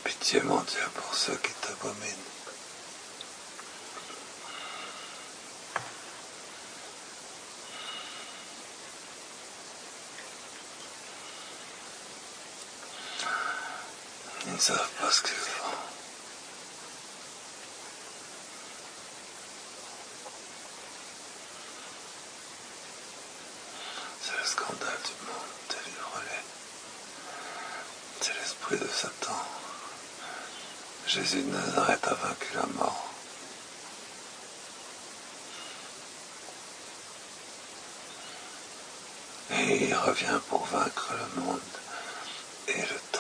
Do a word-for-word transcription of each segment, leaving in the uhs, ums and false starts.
Pitié, mon Dieu, pour ceux qui t'abominent. Ils ne savent pas ce qu'ils font. C'est le scandale du monde, délivre-les. C'est l'esprit de Satan. Jésus de Nazareth a vaincu la mort. Et il revient pour vaincre le monde et le temps.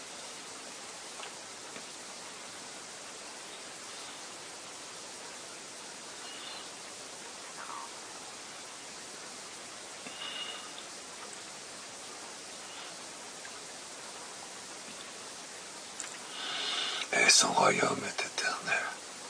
Et son royaume est éternel.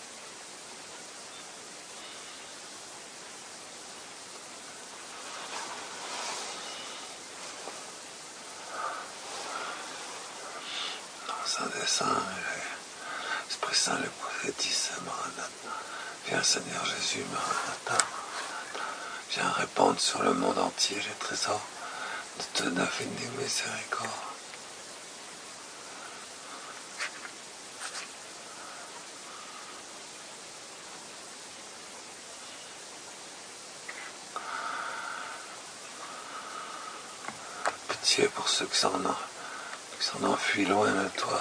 Dans un dessein, l'Esprit Saint le prophétise, Maranatha. Viens Seigneur Jésus, Maranatha. Viens répandre sur le monde entier les trésors de ton infinie miséricorde. Pitié pour ceux qui s'en, qui s'en enfuient loin de toi.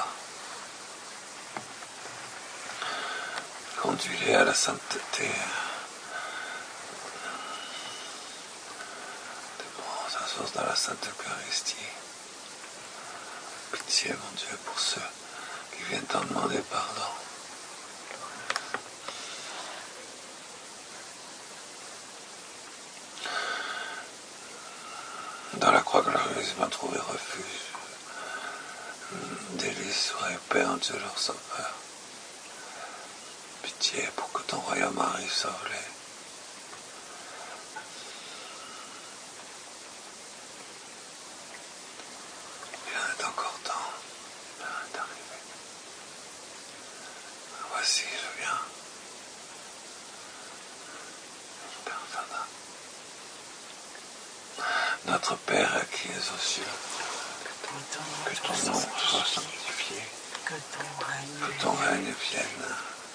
Conduis-les à la sainteté. Des sa source dans la Sainte Eucharistie. Pitié, mon Dieu, pour ceux qui viennent t'en demander pardon. Dans la croix glorieuse, ils vont trouver refuge, délice, ouais, paix en Dieu leur sauveur. Pitié pour que ton royaume arrive, sauve-les. Il en est encore temps, il est arrivé. Voici, je viens. Notre Père qui es aux cieux, que ton nom soit sanctifié, que ton règne vienne,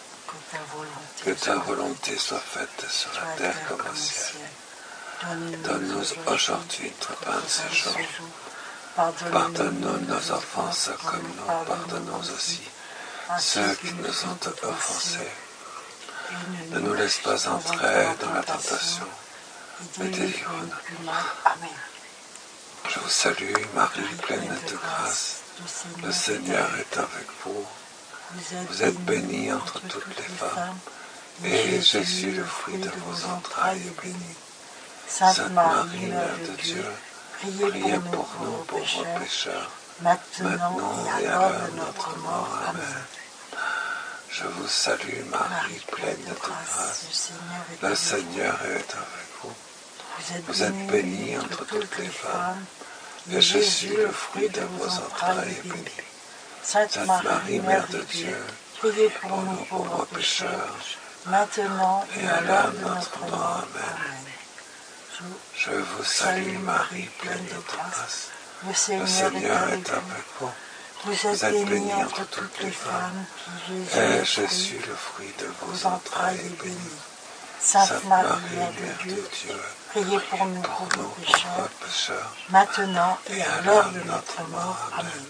que ta volonté soit faite sur la terre comme au ciel. Donne-nous aujourd'hui notre pain de ce jour. Pardonne-nous nos offenses comme nous pardonnons aussi ceux qui nous ont offensés. Ne nous laisse pas entrer dans la tentation, mais délivre-nous. Amen. Je vous salue, Marie, pleine de grâce. Le Seigneur est avec vous. Vous êtes bénie entre toutes les femmes, et Jésus, le fruit de vos entrailles, est béni. Sainte Marie, Mère de Dieu, priez pour nous pauvres pécheurs, maintenant et à l'heure de notre mort. Amen. Je vous salue, Marie, pleine de grâce. Le Seigneur est avec vous. Vous êtes bénie entre toutes les femmes, et Jésus, le fruit de vos entrailles, est béni. Sainte Marie, Mère de Dieu, priez pour nous pauvres pécheurs, maintenant et à l'heure de notre mort. Amen. Je vous salue, Marie, pleine de grâce. Le Seigneur est avec vous. Vous êtes bénie entre toutes les femmes, et Jésus, le fruit de vos entrailles, est béni. Sainte Marie, Mère de Dieu, priez pour nous pauvres pécheurs, maintenant et à l'heure de notre mort. Amen.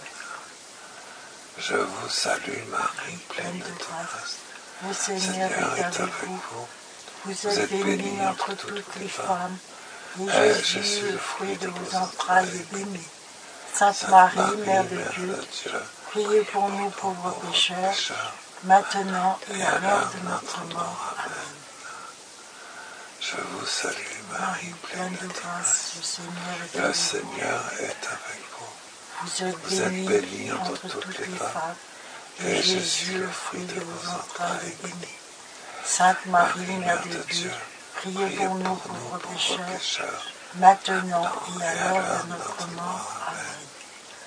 Je vous salue, Marie, pleine de grâce. Le Seigneur est avec vous. Vous êtes bénie entre toutes les femmes, et Jésus, le fruit de vos entrailles, est béni. Sainte Marie, Mère de Dieu, priez pour nous pauvres pécheurs, maintenant et à l'heure de notre mort. Amen. Je vous salue, Marie, pleine de grâce. Le Seigneur est avec vous. Vous êtes bénie entre toutes les femmes, et Jésus, le fruit de vos entrailles, est béni. Sainte Marie, Mère de Dieu, priez pour nous pauvres pécheurs, maintenant et à l'heure de notre mort. Amen.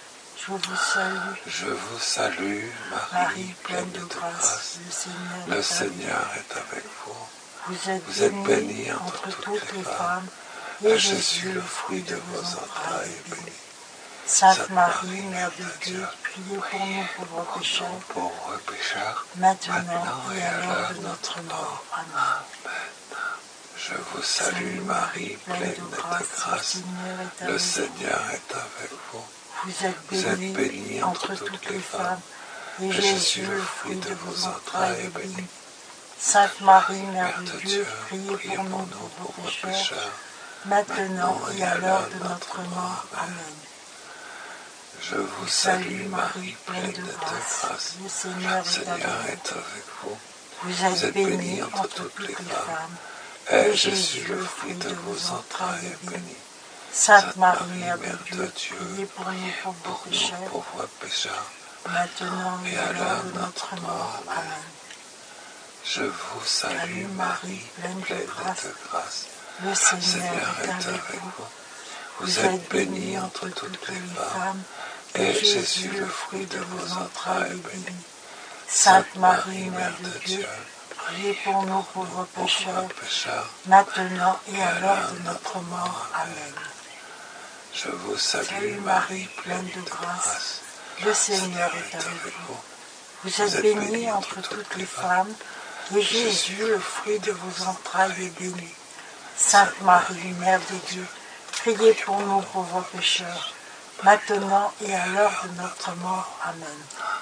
Je vous salue, Je vous salue, Marie, Marie pleine de grâce, le Seigneur, le le Seigneur Seigneur est avec vous. Vous êtes, Vous êtes bénie bénie entre entre toutes toutes les les femmes, femmes, et et Jésus, le fruit de vos entrailles, est béni. Sainte Marie, Mère de Dieu, priez pour nous pauvres pécheurs, pauvres pécheurs, maintenant et à l'heure de notre mort. Amen. Je vous salue, Marie, pleine de grâce, le Seigneur est avec vous. Vous êtes Vous êtes bénie bénie entre toutes les femmes, et Jésus, le fruit de vos entrailles, est béni. Sainte Marie, Mère de Dieu, priez pour nous pauvres pécheurs, maintenant et à l'heure de notre mort. Amen. Je vous salue, Marie, pleine de grâce, le Seigneur est avec vous. Vous êtes bénie entre toutes les femmes, et Jésus, le fruit de vos entrailles, est béni. Sainte Marie, Mère de Dieu, priez pour nous pauvres pécheurs, pauvres pécheurs, maintenant et à l'heure de notre mort. Amen. Je vous salue, Marie, pleine de grâce, le Seigneur est avec vous. Vous êtes bénie entre toutes les femmes, et Jésus, le fruit de vos entrailles, est béni. Sainte Marie, Mère de Dieu, priez pour nous pauvres pécheurs, maintenant et à l'heure de notre mort. Amen. Je vous salue, Salut Marie, pleine de grâce, le Seigneur est avec vous. Vous êtes bénie entre toutes les femmes, et Jésus, le fruit de vos entrailles, est béni. Sainte Marie, Mère de Dieu, priez pour nous pauvres pécheurs, maintenant et à l'heure de notre mort. Amen.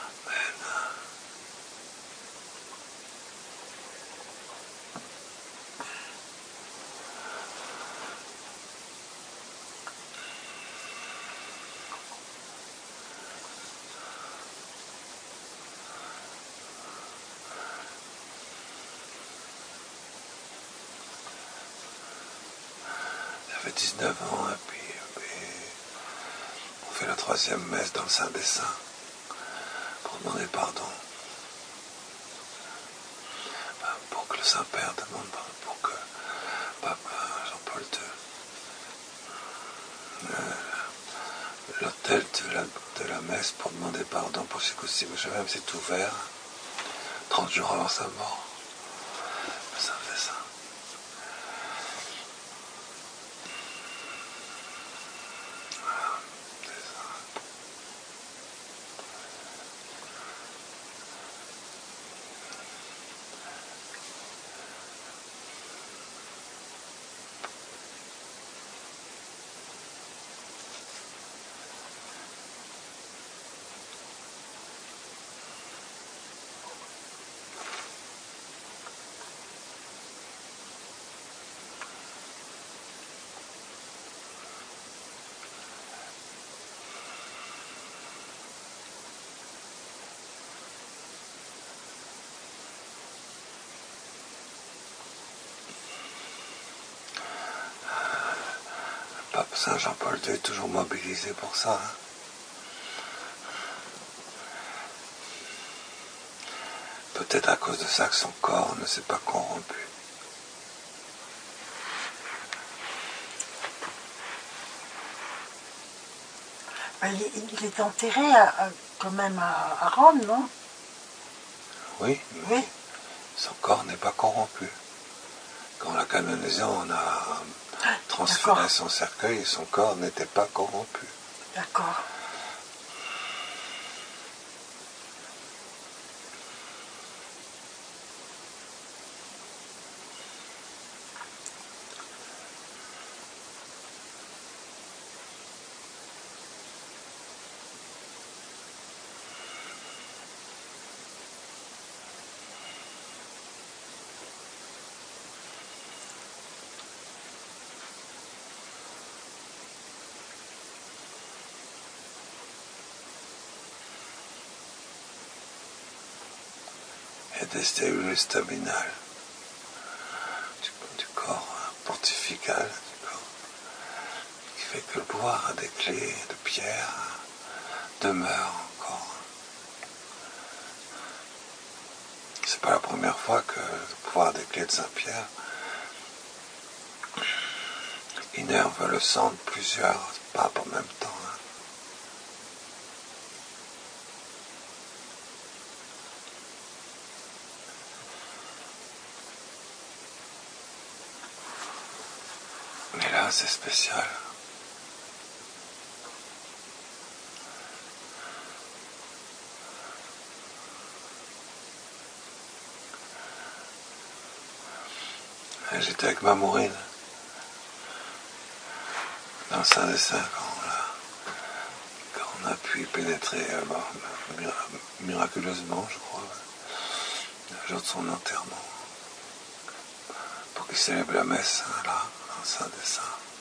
Ça fait dix-neuf ans, et puis, puis on fait la troisième messe dans le Saint des Saints pour demander pardon. Pour que le Saint-Père demande pardon, pour que Pape Jean-Paul deux, euh, l'autel de la, de la messe pour demander pardon pour Chicoussi Bouchevet, c'est ouvert trente jours avant sa mort. Le Saint des Saints. Pape Saint Jean-Paul deux est toujours mobilisé pour ça. Hein. Peut-être à cause de ça que son corps ne s'est pas corrompu. Il est enterré à, à, quand même à, à Rome, non? Oui, mais oui. Son corps n'est pas corrompu. Quand on l'a canonisé, on a transféré son cercueil et son corps n'était pas corrompu. D'accord. Et des cellules staminales du, du corps pontifical, du corps, qui fait que le pouvoir des clés de pierre demeure encore. C'est pas la première fois que le pouvoir des clés de Saint-Pierre innerve le sang de plusieurs papes en même temps. Hein. Mais là, c'est spécial. J'étais avec ma Maureen dans le Saint des Saints quand on a, quand on a pu y pénétrer euh, bon, miraculeusement, je crois, le jour de son enterrement, pour qu'il célèbre la messe, hein, là, dans le Saint des Saints.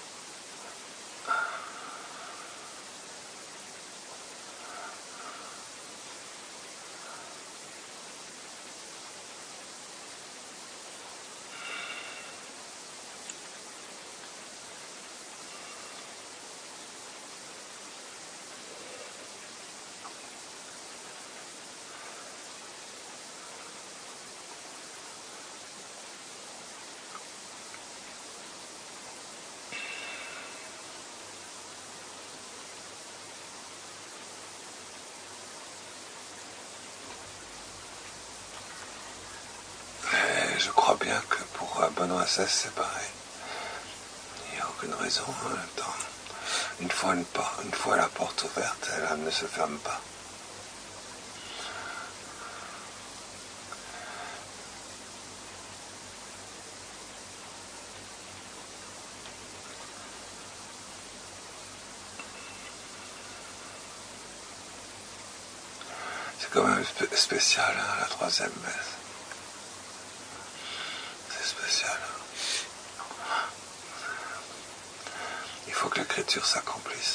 Et je crois bien que pour Benoît seize, c'est pareil. Il n'y a aucune raison en même temps. Une fois, une, une fois la porte ouverte, elle ne se ferme pas. C'est quand même spécial, hein, la troisième messe. C'est spécial. Il faut que l'écriture s'accomplisse.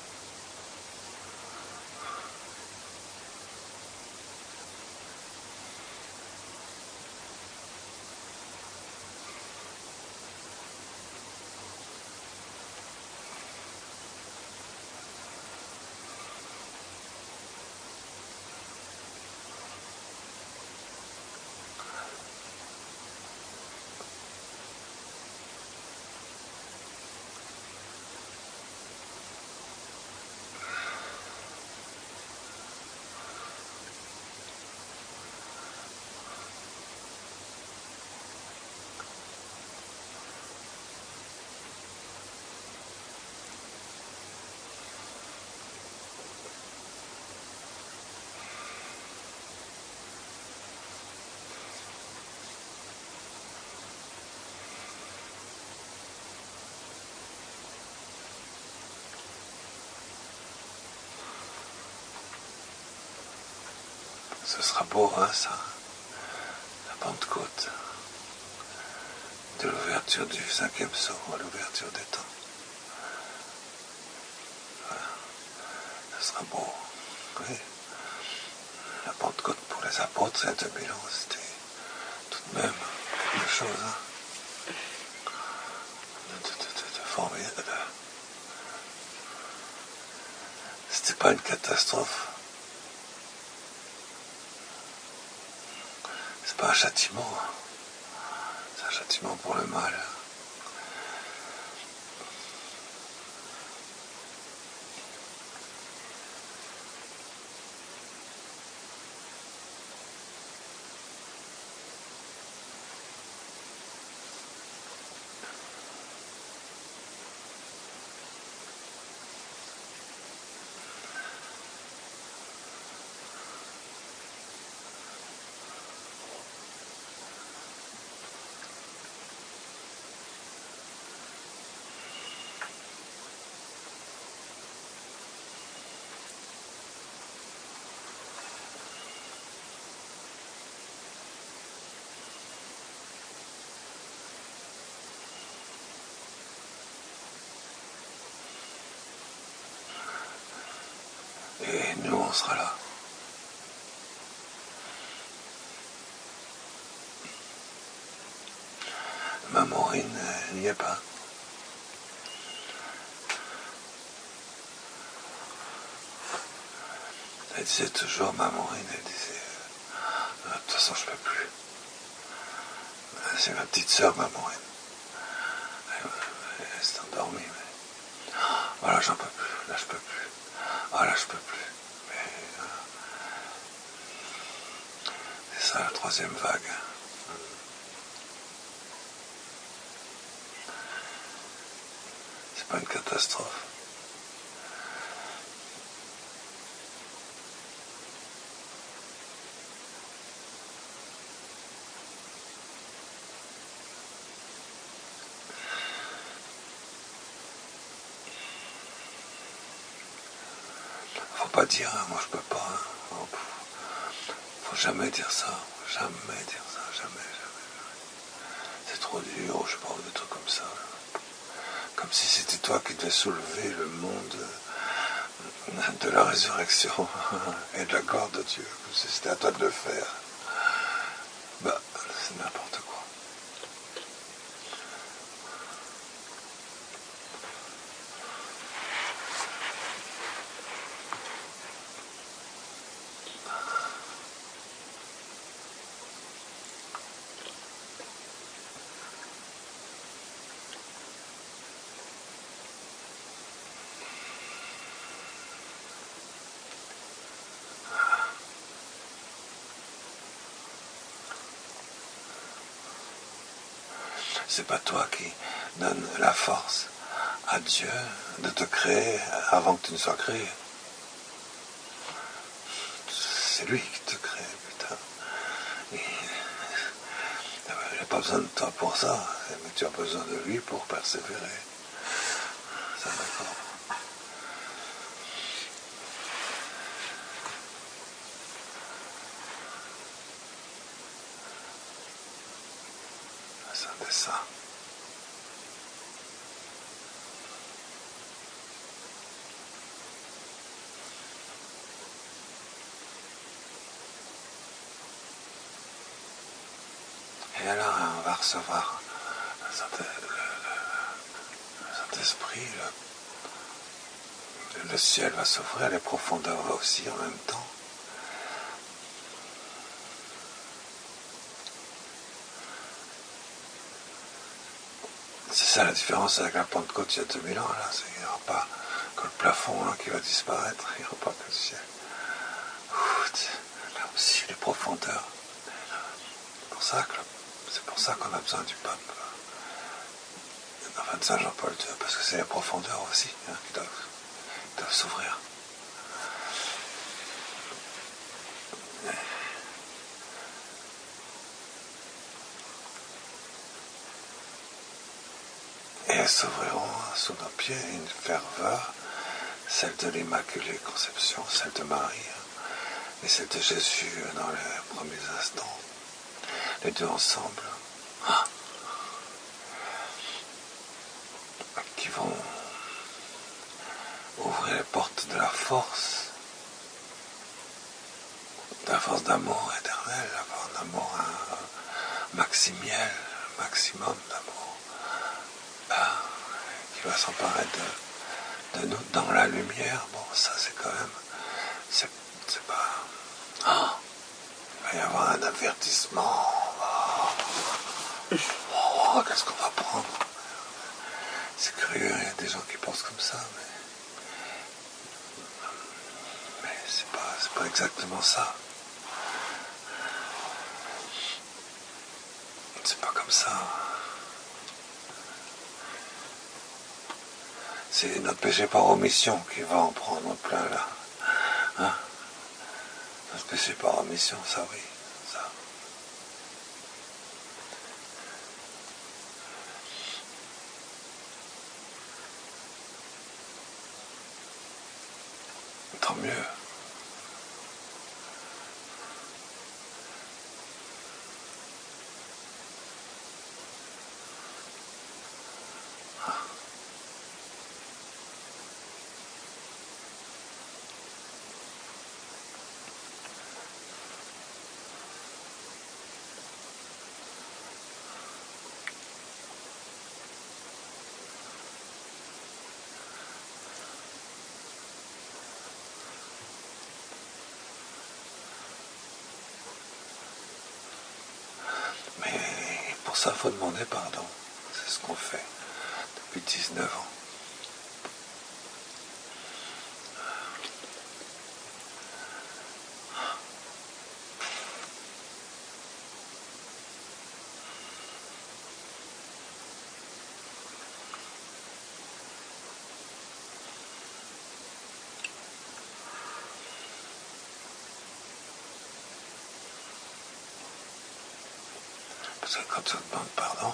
Ce sera beau, hein, ça, la Pentecôte, de l'ouverture du cinquième sceau à l'ouverture des temps. Voilà. Ce sera beau, oui. La Pentecôte pour les apôtres, il y a deux mille ans, c'était tout de même quelque chose, hein, de, de, de, de formidable. C'était pas une catastrophe. C'est pas un châtiment. C'est un châtiment pour le mal. Et nous, on sera là. Ma Maureen, elle n'y est pas. Elle disait toujours, ma Maureen, elle disait, de toute façon, je peux plus. C'est ma petite sœur, ma Maureen. Elle, elle s'est endormie, mais... Voilà, j'en peux plus. Là, je peux plus. Ah, là, je peux plus. Mais... Euh... C'est ça, la troisième vague. pas une catastrophe. Faut pas dire, hein, moi je peux pas. Hein. Faut jamais dire ça, jamais dire ça, jamais, jamais, jamais. C'est trop dur, je parle de trucs comme ça. Là. Comme si c'était toi qui devais soulever le monde de la résurrection et de la gloire de Dieu, comme si c'était à toi de le faire. Bah, c'est n'importe quoi. C'est pas toi qui donne la force à Dieu de te créer avant que tu ne sois créé. C'est lui qui te crée, putain. Il n'a pas besoin de toi pour ça, mais tu as besoin de lui pour persévérer. Ça, d'accord. C'est un dessin. Et alors, on va recevoir le Saint-Esprit, le, le ciel va s'ouvrir, les profondeurs vont aussi en même temps. C'est ça la différence avec la Pentecôte il y a deux mille ans, là, c'est qu'il n'y aura pas que le plafond là, qui va disparaître, il n'y aura pas que le ciel. Là aussi, les profondeurs. C'est pour ça que c'est pour ça qu'on a besoin du pape. Enfin de Saint Jean-Paul deux, parce que c'est les profondeurs aussi hein, qui doivent, qui doivent s'ouvrir. Et elles s'ouvriront sous nos pieds une ferveur, celle de l'Immaculée Conception, celle de Marie, et celle de Jésus dans les premiers instants. Les deux ensemble, ah, qui vont ouvrir les portes de la force, de la force d'amour éternel, la force d'amour hein, maximiel, maximum d'amour, ben, qui va s'emparer de, de nous dans la lumière. Bon, ça c'est quand même, c'est, c'est pas... Oh, il va y avoir un avertissement. Oh, oh, qu'est-ce qu'on va prendre? C'est curieux, il y a des gens qui pensent comme ça, mais... Mais c'est pas, c'est pas exactement ça. C'est pas comme ça. C'est notre péché par omission qui va en prendre plein là. Hein? Notre péché par omission, ça oui. Ça. Tant mieux. Mais pour ça, il faut demander pardon. C'est ce qu'on fait depuis dix-neuf ans. Parce que quand tu demandes pardon,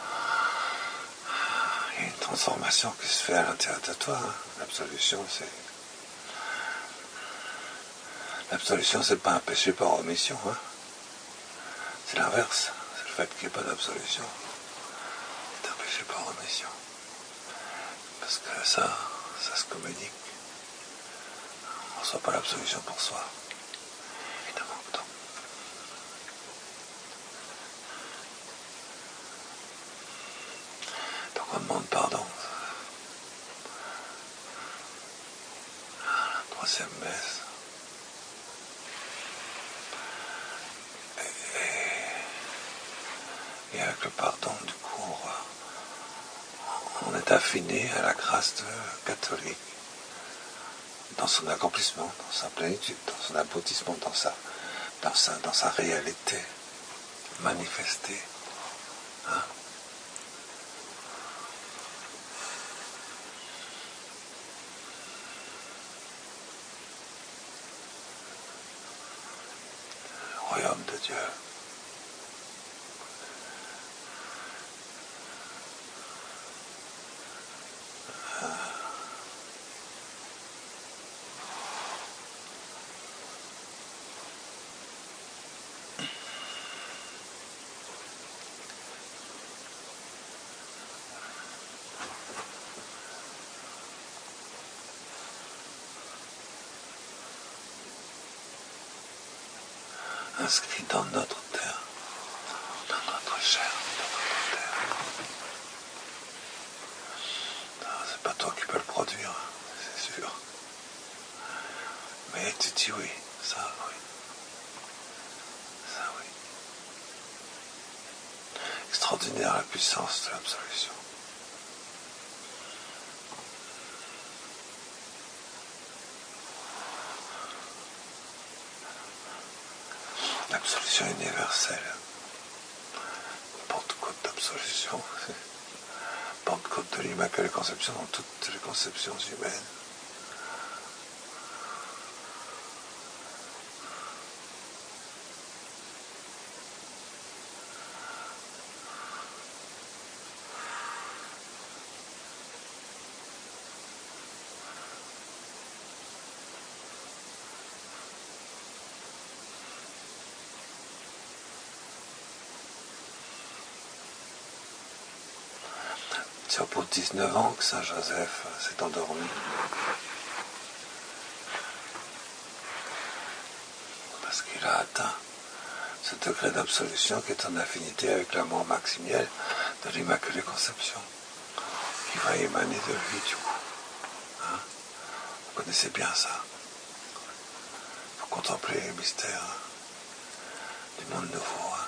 il y a une transformation qui se fait à l'intérieur de toi. Hein. L'absolution, c'est... L'absolution, c'est pas un péché par omission. Hein. C'est l'inverse. C'est le fait qu'il n'y ait pas d'absolution. C'est un péché par omission. Parce que ça, ça se communique. On ne reçoit pas l'absolution pour soi. Évidemment que non. Donc on demande pardon. La troisième messe. Et, et avec le pardon, du coup, on, va, on est affiné à la grâce de catholique. Dans son accomplissement, dans sa plénitude, dans son aboutissement, dans sa, dans sa, dans sa réalité manifestée. Hein? Le royaume de Dieu. Inscrit dans notre terre, dans notre chair, dans notre terre. Non, c'est pas toi qui peux le produire, c'est sûr. Mais tu dis oui, ça oui. Ça oui. Extraordinaire la puissance de l'absolution. L'absolution universelle. Pentecôte d'absolution. Pentecôte de l'Immaculée Conception dans toutes les conceptions humaines. C'est au bout de dix-neuf ans que Saint Joseph s'est endormi. Parce qu'il a atteint ce degré d'absolution qui est en affinité avec l'amour maximiel de l'Immaculée Conception, qui va émaner de lui du coup. Hein? Vous connaissez bien ça. Il faut contempler les mystères du monde nouveau. Hein?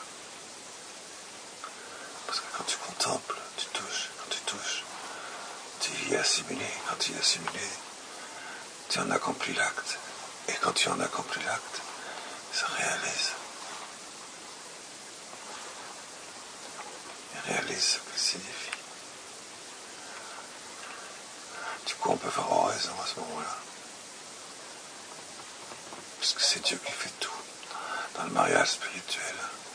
Parce que quand tu contemples, tu touches. Quand tu touches, tu y es assimilé. Quand tu y es assimilé, tu en accomplis l'acte. Et quand tu en accomplis l'acte, ça réalise. Il réalise ce qu'il signifie. Du coup, on peut faire oraison à ce moment-là. Puisque c'est Dieu qui fait tout dans le mariage spirituel.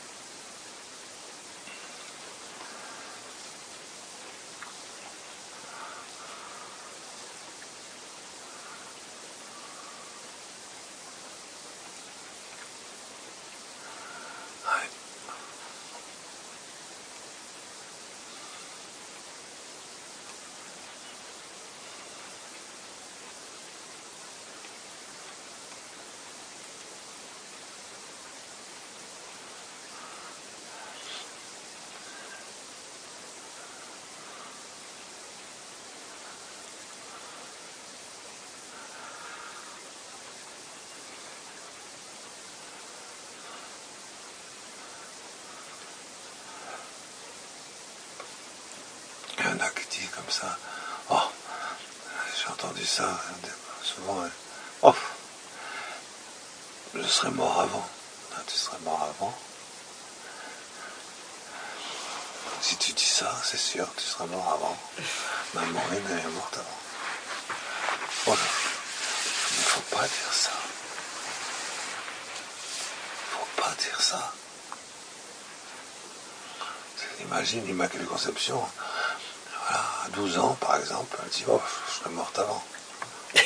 Il y en a qui disent comme ça, oh, j'ai entendu ça souvent, oh, je serais mort avant. Ah, tu serais mort avant. Si tu dis ça, c'est sûr, tu seras mort avant. Maman est morte avant. Oh là, il ne faut pas dire ça. Il ne faut pas dire ça. Imagine l'Immaculée Conception, voilà, à douze ans par exemple, elle dit, oh, je serais morte avant. Il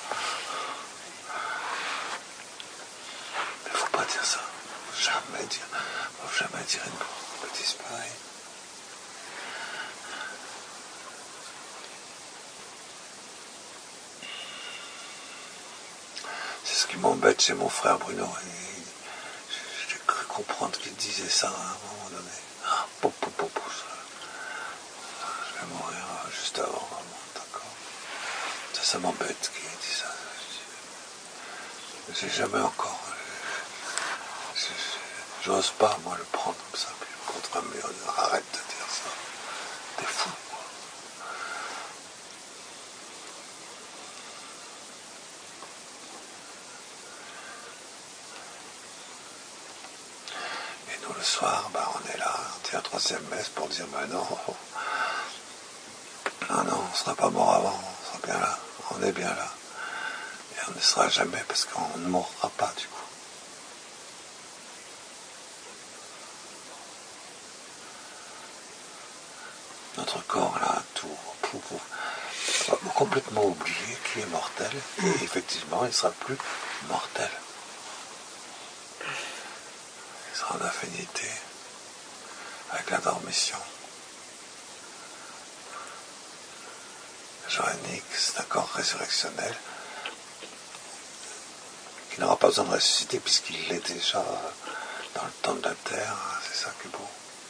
ne faut pas dire ça. Jamais dire, faut jamais dire une bêtise pareille. C'est ce qui m'embête chez mon frère Bruno. J'ai cru comprendre qu'il disait ça à un moment donné. Ah, pou, pou, pou, pou, je vais mourir juste avant, d'accord. Ça, ça m'embête qu'il ait dit ça. J'ai jamais encore. J'ose pas, moi, le prendre comme ça, puis contre un mur, dire arrête de dire ça. T'es fou, quoi. Et nous, le soir, bah, on est là, on tient la troisième messe pour dire, bah non, non, non, on sera pas mort avant, on sera bien là, on est bien là. Et on ne sera jamais parce qu'on ne mourra pas, du coup. Notre corps, là, tout, tout, tout, complètement oublié qu'il est mortel, et effectivement, il ne sera plus mortel. Il sera en affinité avec la dormition. Joannique, c'est un corps résurrectionnel qui n'aura pas besoin de ressusciter puisqu'il l'est déjà dans le temps de la terre, c'est ça qui est beau.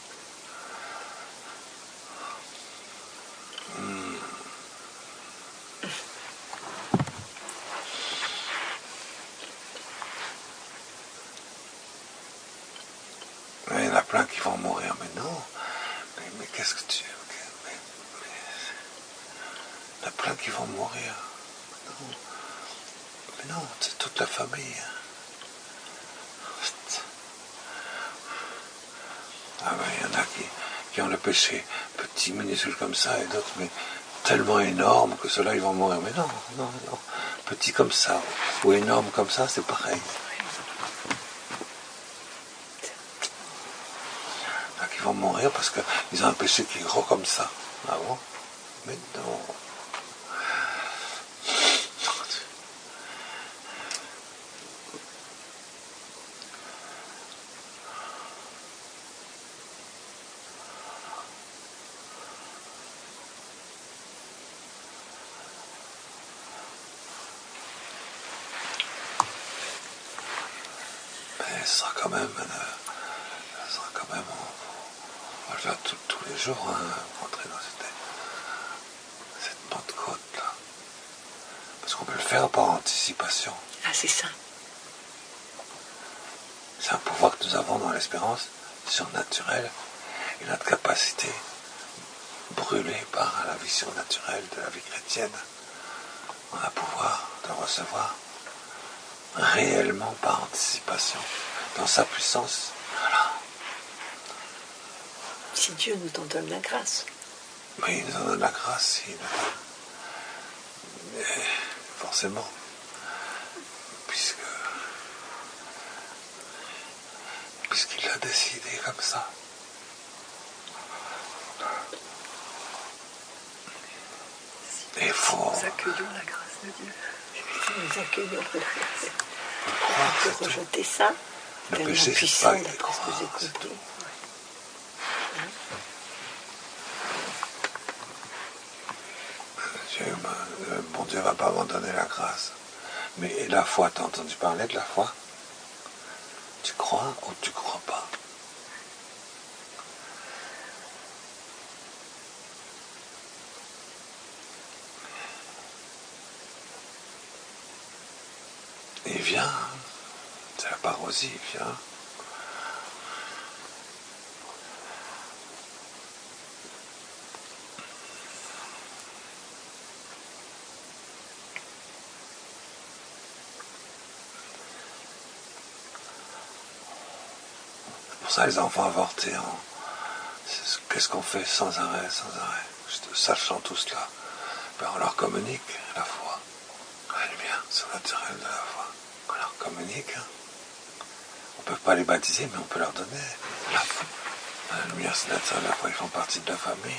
Hmm. Il y en a plein qui vont mourir, mais non, mais, mais qu'est-ce que tu... Mais, mais, il y en a plein qui vont mourir. Non. Mais non, c'est toute la famille. Ah ben, il y en a qui, qui ont le péché petit, minuscule comme ça, et d'autres, mais tellement énorme que ceux-là, ils vont mourir. Mais non, non, non. Petit comme ça, ou énorme comme ça, c'est pareil. Il y en a qui vont mourir parce qu'ils ont un péché qui est gros comme ça. Ah bon? Mais non. Mais ce sera quand même, euh, ce sera quand même, on va le faire tout, tous les jours, hein, rentrer dans cette, cette Pentecôte là. Parce qu'on peut le faire par anticipation. Ah, c'est ça. C'est un pouvoir que nous avons dans l'espérance surnaturelle et notre capacité brûlée par la vie surnaturelle de la vie chrétienne. On a pouvoir de recevoir réellement par anticipation, dans sa puissance. Voilà. Si Dieu nous en donne la grâce. Mais il nous en donne la grâce, il nous donne. Mais forcément, puisque puisqu'il l'a décidé comme ça. Et il faut... Nous accueillons la grâce de Dieu. Nous accueillons la grâce. On peut rejeter ça. Le tellement péché, puissant c'est pas d'après ce que j'ai compris. Hein? Dieu, bon Dieu ne va pas abandonner la grâce. Mais la foi, tu as entendu parler de la foi? Tu crois ou tu crois pas? Il vient, c'est la parosie, il vient. C'est pour ça les enfants avortés, hein. Qu'est-ce qu'on fait sans arrêt, sans arrêt, sachant tout cela, ben on leur communique la foi, la lumière surnaturelle de la foi, on leur communique. Hein. On ne peut pas les baptiser, mais on peut leur donner la foi. La lumière, c'est naturel, après ils font partie de la famille.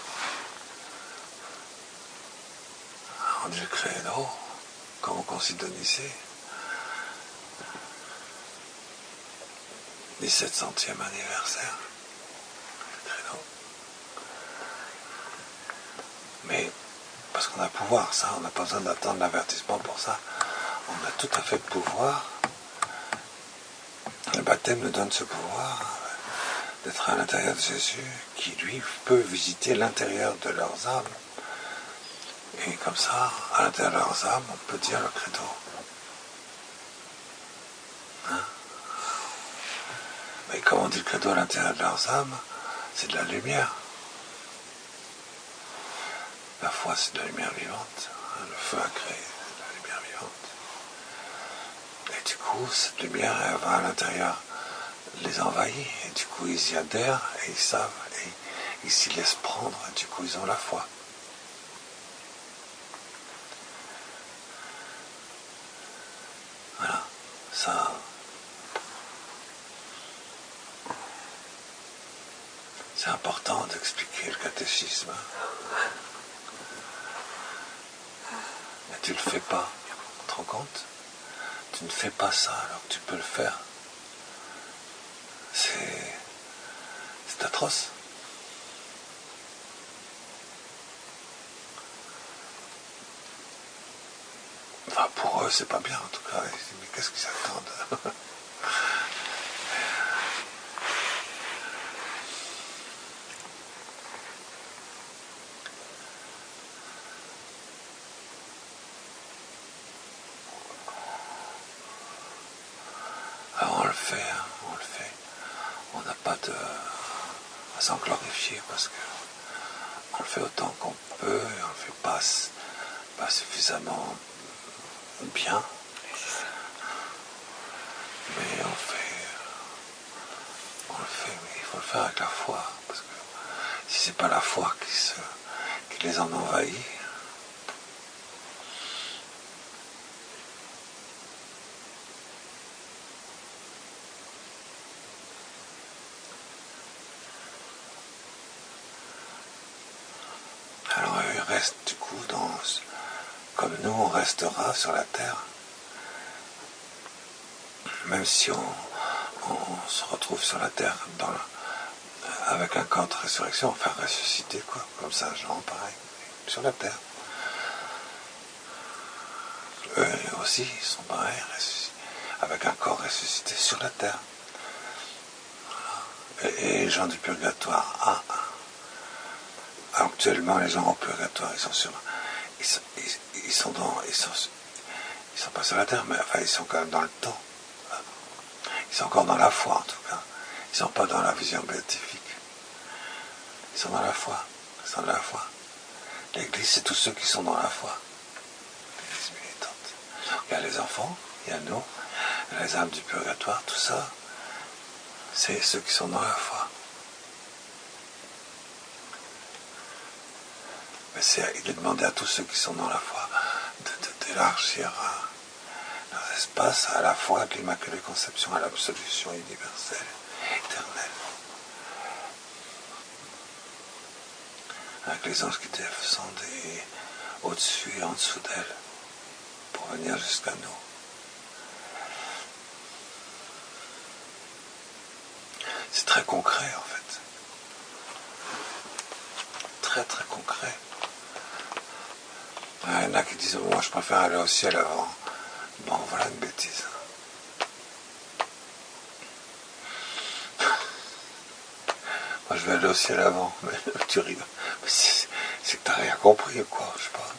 On dit le credo, comme on considère ici. dix-sept centième anniversaire. Le credo. Mais, parce qu'on a pouvoir, ça, on n'a pas besoin d'attendre l'avertissement pour ça. On a tout à fait le pouvoir. Le baptême nous donne ce pouvoir d'être à l'intérieur de Jésus, qui lui peut visiter l'intérieur de leurs âmes. Et comme ça, à l'intérieur de leurs âmes, on peut dire le credo. Hein? Mais comme on dit le credo à l'intérieur de leurs âmes, c'est de la lumière. La foi, c'est de la lumière vivante. Le feu a créé de la lumière vivante. Et du coup, cette lumière, elle va à l'intérieur, les envahit. Et du coup, ils y adhèrent et ils savent. Et ils s'y laissent prendre. Et du coup, ils ont la foi. Voilà. Ça... C'est important d'expliquer le catéchisme. Mais tu le fais pas. Tu te rends compte? Tu ne fais pas ça alors que tu peux le faire. C'est... C'est atroce. Enfin, pour eux, c'est pas bien en tout cas. Ils disent, mais qu'est-ce qu'ils attendent? Alors on le fait, hein, on le fait. On n'a pas de... à s'en glorifier parce que on le fait autant qu'on peut et on le fait pas, pas suffisamment bien. Mais on fait... on le fait, mais il faut le faire avec la foi. Parce que si c'est pas la foi qui, se, qui les en envahit, alors il reste du coup dans... comme nous on restera sur la terre, même si on, on se retrouve sur la terre dans la, avec un corps de résurrection, enfin ressuscité quoi, comme ça, genre pareil, sur la terre. Eux aussi, ils sont pareils, avec un corps ressuscité sur la terre. Voilà. Et, et les gens du purgatoire, ah, actuellement les gens au purgatoire, ils sont sur, ils sont, ils, ils sont dans, ils sont, ils sont pas sur la terre, mais enfin ils sont quand même dans le temps. Ils sont encore dans la foi en tout cas. Ils sont pas dans la vision béatifique. Ils sont dans la foi. Ils sont dans la foi. L'Église, c'est tous ceux qui sont dans la foi. L'Église militante. Il y a les enfants, il y a nous, les âmes du purgatoire, tout ça. C'est ceux qui sont dans la foi. Mais c'est, il est demandé à tous ceux qui sont dans la foi de, de, d'élargir leur espace à la foi de l'Immaculée Conception, à l'absolution universelle, éternelle. Avec les anges qui descendent au-dessus et en dessous d'elle, pour venir jusqu'à nous. C'est très concret en fait. Très très concret. Il y en a qui disent, moi je préfère aller au ciel avant. Bon, voilà une bêtise. Moi je vais aller au ciel avant, mais tu rigoles. Mais c'est, c'est que t'as rien compris ou quoi, je sais pas.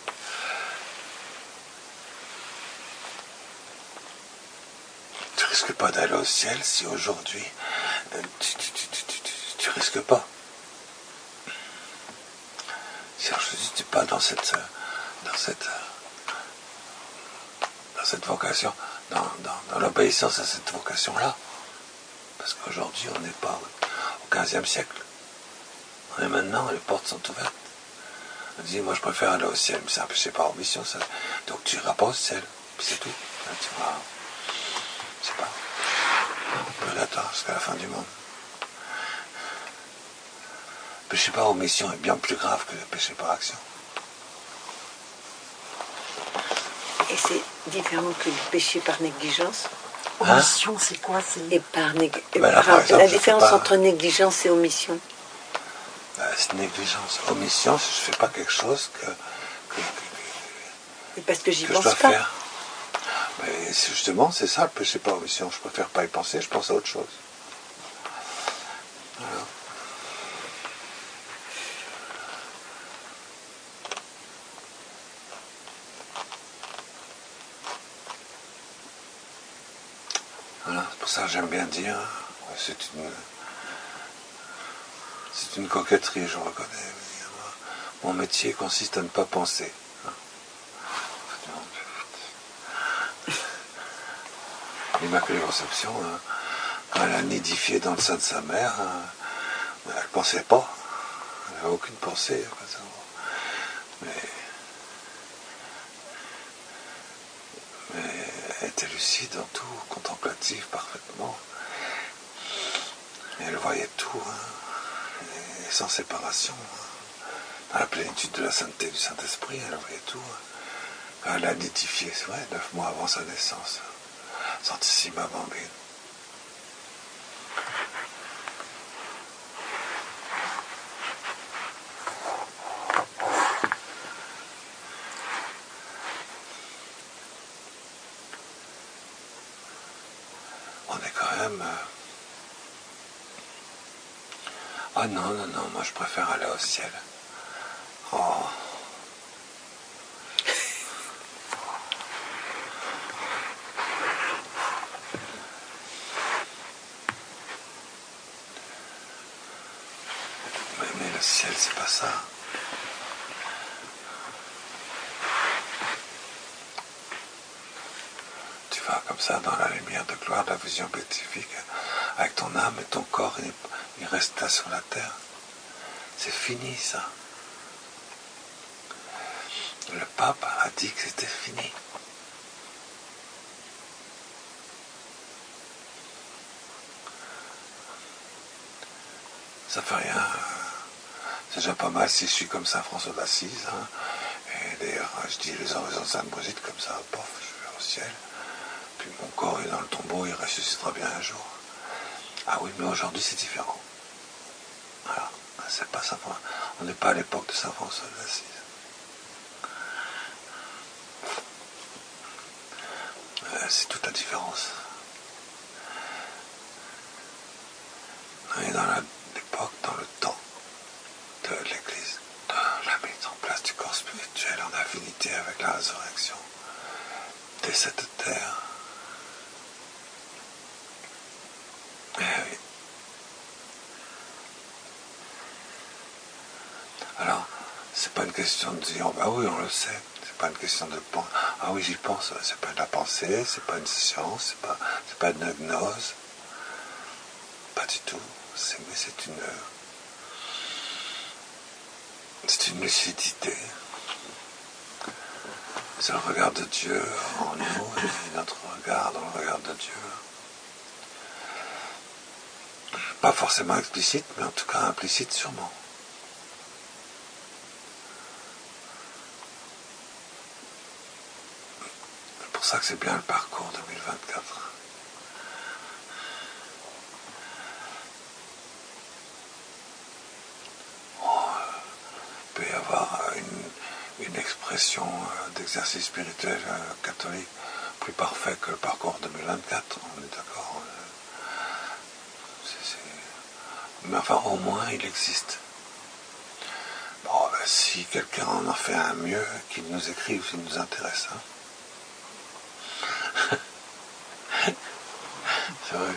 Tu risques pas d'aller au ciel si aujourd'hui tu, tu, tu, tu, tu, tu, tu risques pas. Si aujourd'hui tu n'es pas dans cette dans cette dans cette vocation, dans, dans, dans l'obéissance à cette vocation-là, parce qu'aujourd'hui on n'est pas au quinzième siècle. On est maintenant, les portes sont ouvertes. On dit, moi je préfère aller au ciel, mais c'est un péché par omission, ça. Donc tu n'iras pas au ciel, puis c'est tout. Là, tu vas, je sais pas, purgatoire jusqu'à la fin du monde. péché par omission est bien plus grave que le péché par action. Et c'est différent que le péché par négligence. Hein? Omission, c'est quoi? Et par nég... ben là, par par exemple, la différence pas... entre négligence et omission. Ben, c'est négligence. Omission, si je ne fais pas quelque chose que, que, que, parce que j'y que pense je dois pas. faire. Mais justement, c'est ça le péché par omission. Je préfère pas y penser, je pense à autre chose. Voilà. Voilà, c'est pour ça que j'aime bien dire, c'est une, c'est une coquetterie, je reconnais. Mon métier consiste à ne pas penser. L'Immaculée Conception, quand elle a nidifié dans le sein de sa mère, elle ne pensait pas, elle n'avait aucune pensée. Mais, mais elle était lucide en tout, contemplative parfaitement. Et elle voyait tout, hein, et sans séparation. Dans la plénitude de la sainteté du Saint-Esprit, elle voyait tout. Quand elle a nidifié, c'est vrai, neuf mois avant sa naissance. Santissima Bambine. On est quand même... Euh... Ah non, non, non, moi je préfère aller au ciel. Oh. Mais, mais le ciel, c'est pas ça. Tu vas comme ça dans la lumière de gloire de la vision béatifique, avec ton âme et ton corps, il, il reste là sur la terre. C'est fini ça. Le pape a dit que c'était fini. Ça fait rien. C'est déjà pas mal si je suis comme Saint François d'Assise. Hein. Et d'ailleurs, je dis les oraisons de Sainte Brigitte comme ça, pof, je vais au ciel. Puis mon corps est dans le tombeau, il ressuscitera bien un jour. Ah oui, mais aujourd'hui c'est différent. Voilà, c'est pas Saint François. On n'est pas à l'époque de Saint François d'Assise. Euh, c'est toute la différence. On est dans l'époque, dans le temps de l'Église, de la mise en place du corps spirituel en affinité avec la résurrection de cette terre. Eh oui. Alors, c'est pas une question de dire, oh bah oui, on le sait. C'est pas une question de penser. Ah oui, j'y pense. C'est pas de la pensée, c'est pas une science, c'est pas, c'est pas une gnose. Pas du tout. C'est, mais c'est une, c'est une lucidité. C'est le regard de Dieu en nous et notre regard dans le regard de Dieu. Pas forcément explicite, mais en tout cas implicite sûrement. C'est pour ça que c'est bien le parcours deux mille vingt-quatre. Oh, il peut y avoir une, une expression d'exercice spirituel catholique plus parfait que le parcours deux mille vingt-quatre, on est d'accord. C'est, c'est... Mais enfin, au moins, il existe. Bon, ben, si quelqu'un en a fait un mieux, qu'il nous écrive, s'il nous intéresse. Hein. C'est vrai.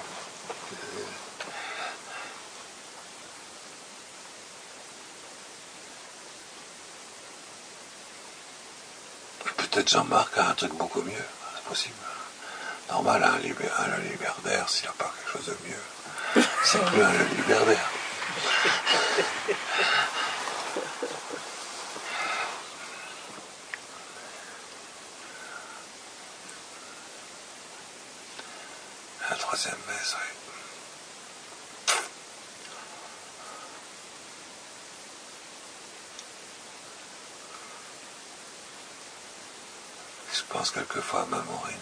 Peut-être Jean-Marc a un truc beaucoup mieux, c'est possible. Normal, un, libé- un Luliberdère, s'il n'a pas quelque chose de mieux, c'est plus un Luliberdère. La troisième messe, oui. pense quelquefois à ma Maureen.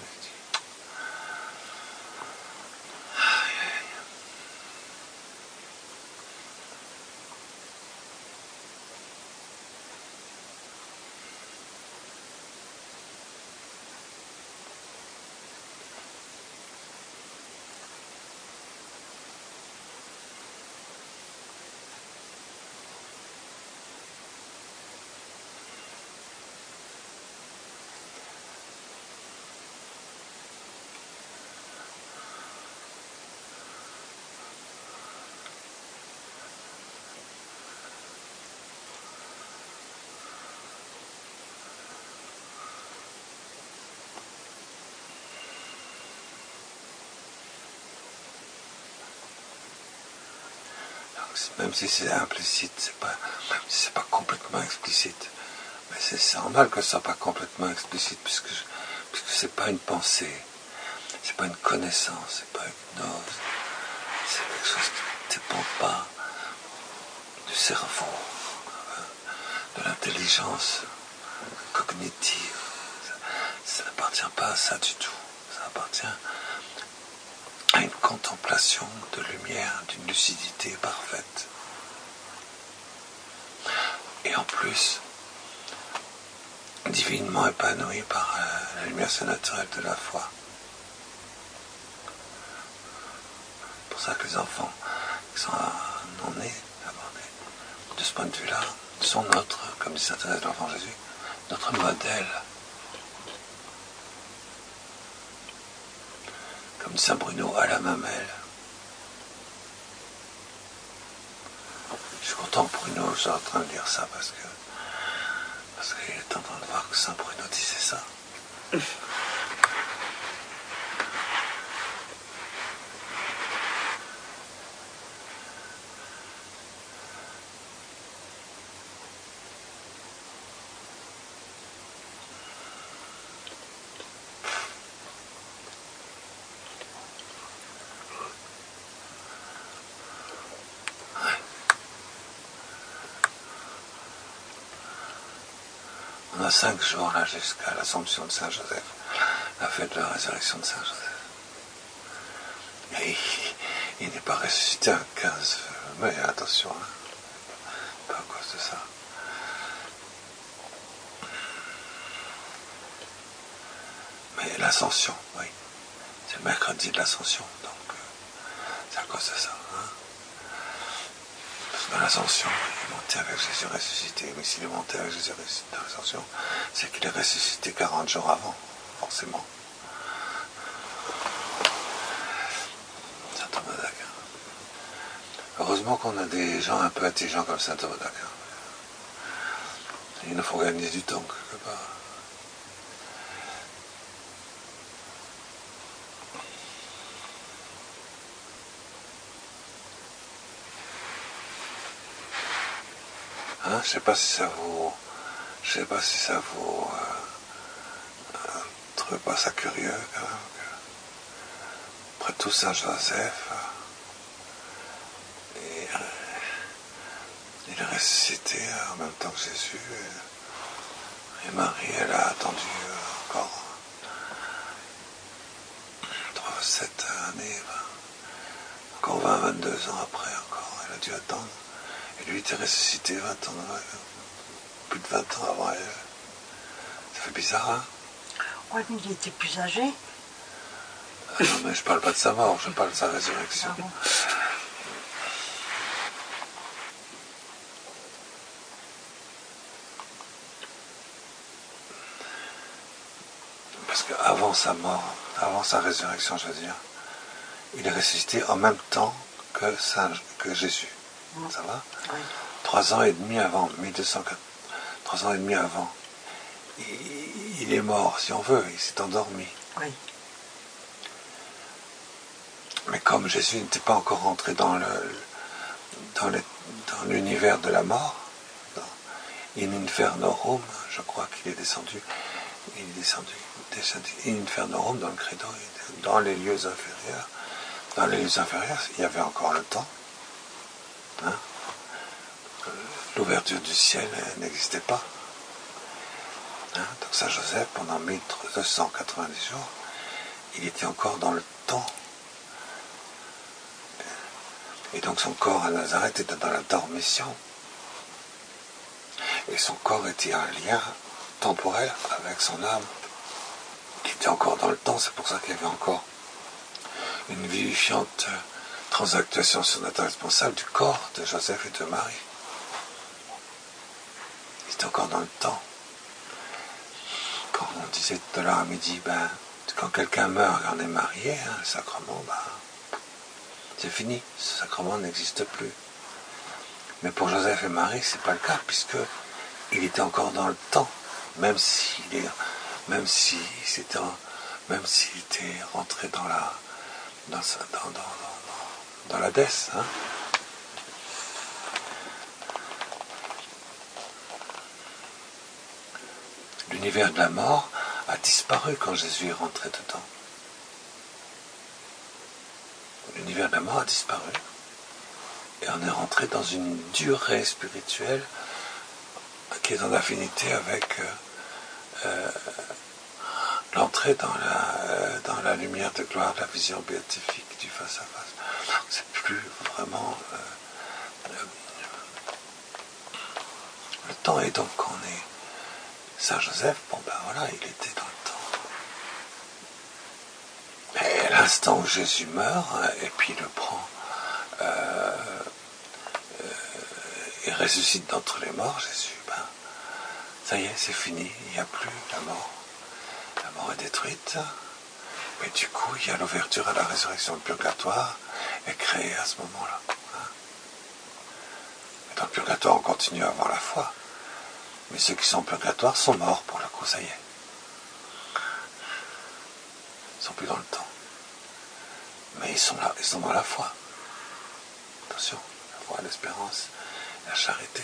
Même si c'est implicite, c'est pas, même si c'est pas complètement explicite, mais c'est normal que ce soit pas complètement explicite, puisque, puisque c'est pas une pensée, c'est pas une connaissance, c'est pas une hypnose, c'est quelque chose qui ne dépend pas du cerveau, de l'intelligence cognitive. Ça, ça n'appartient pas à ça du tout. Ça appartient à une contemplation de lumière, d'une lucidité parfaite. Et en plus, divinement épanoui par la lumière surnaturelle de la foi. C'est pour ça que les enfants qui sont non nés, de ce point de vue-là, sont notre, comme dit saint Thérèse de l'Enfant Jésus, notre modèle. Comme dit saint Bruno, à la mamelle. Je suis content que Bruno soit en train de lire ça parce que parce qu'il est en train de voir que saint Bruno disait ça. On a cinq jours là jusqu'à l'Assomption de Saint Joseph, la fête de la résurrection de Saint Joseph. Et il, il n'est pas ressuscité un quinze, mais attention, hein, pas à cause de ça. Mais l'Ascension, oui, c'est le mercredi de l'Ascension, donc euh, c'est à cause de ça. Hein. Parce que l'Ascension, il est monté avec Jésus ressuscité, mais s'il est monté avec Jésus ressuscité dans l'Ascension, c'est qu'il est ressuscité quarante jours avant, forcément. Saint Thomas d'Aquin. Heureusement qu'on a des gens un peu intelligents comme Saint Thomas d'Aquin. Il nous faut gagner du temps quelque part. Hein, je sais pas si ça vous, je sais pas si ça vous euh, euh, trouvez pas ça curieux quand même. Que, après tout, Saint Joseph, euh, et, euh, il est ressuscité en même temps que Jésus, et, et Marie, elle a attendu euh, encore trois, sept années, vingt, encore vingt, vingt-deux ans après, encore, elle a dû attendre. Et lui était ressuscité vingt ans, plus de vingt ans avant elle. Ça fait bizarre, hein? Oui, mais il était plus âgé. Ah non, mais je parle pas de sa mort, je parle de sa résurrection. Ah bon. Parce qu'avant sa mort, avant sa résurrection, je veux dire, il est ressuscité en même temps que, Saint, que Jésus. Ça va? Oui. Trois ans et demi avant, mille deux cent quatre, trois ans et demi avant, il, il est mort, si on veut, il s'est endormi. Oui. Mais comme Jésus n'était pas encore rentré dans le dans, le, dans l'univers de la mort, dans In Infernorum, je crois qu'il est descendu, il est descendu, descendu In Infernorum dans le credo, dans les lieux inférieurs. Dans les lieux inférieurs, il y avait encore le temps. Hein? L'ouverture du ciel n'existait pas. Hein, donc Saint Joseph, pendant mille deux cent quatre-vingt-dix jours, il était encore dans le temps. Et donc son corps à Nazareth était dans la dormition. Et son corps était un lien temporel avec son âme, qui était encore dans le temps. C'est pour ça qu'il y avait encore une vivifiante transactuation surnaturelle responsable du corps de Joseph et de Marie. Il était encore dans le temps. Quand on disait tout à l'heure à midi, ben, quand quelqu'un meurt et on est marié, hein, le sacrement, ben, c'est fini, ce sacrement n'existe plus. Mais pour Joseph et Marie, c'est pas le cas, puisque il était encore dans le temps, même s'il est, même si c'était, même s'il était rentré dans la, dans, dans, dans, dans, dans la dèce, hein. L'univers de la mort a disparu quand Jésus est rentré dedans. L'univers de la mort a disparu. Et on est rentré dans une durée spirituelle qui est en affinité avec euh, euh, l'entrée dans la, euh, dans la lumière de gloire, de la vision béatifique du face-à-face. C'est plus vraiment... Euh, euh, le temps est donc qu'on est... Saint Joseph, bon ben voilà, il était dans le temps. Mais l'instant où Jésus meurt, et puis il le prend... Euh, et ressuscite d'entre les morts, Jésus, ben, ça y est, c'est fini, il n'y a plus la mort. La mort est détruite, mais du coup, il y a l'ouverture à la résurrection. Le purgatoire est créé à ce moment-là. Et dans le purgatoire, on continue à avoir la foi. Mais ceux qui sont au purgatoire sont morts, pour le coup, ça y est. Ils ne sont plus dans le temps. Mais ils sont là, ils sont dans la foi. Attention, la foi, l'espérance, la charité.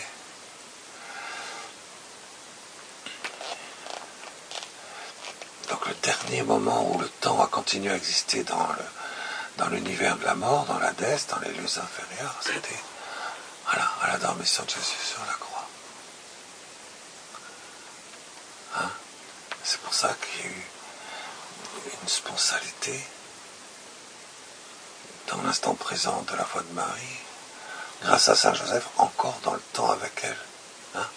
Donc le dernier moment où le temps a continué à exister dans, le, dans l'univers de la mort, dans la l'Hadès, dans les lieux inférieurs, c'était voilà, à la dormition de Jésus sur la croix. Hein? C'est pour ça qu'il y a eu une spontanéité dans l'instant présent de la foi de Marie, grâce à Saint Joseph, encore dans le temps avec elle. Hein?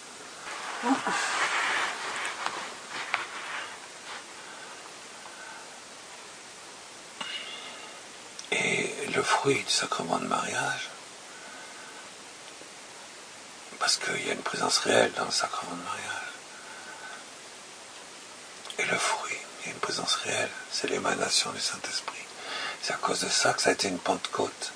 Et le fruit du sacrement de mariage, parce qu'il y a une présence réelle dans le sacrement de mariage, et le fruit, il y a une présence réelle, c'est l'émanation du Saint-Esprit. C'est à cause de ça que ça a été une Pentecôte.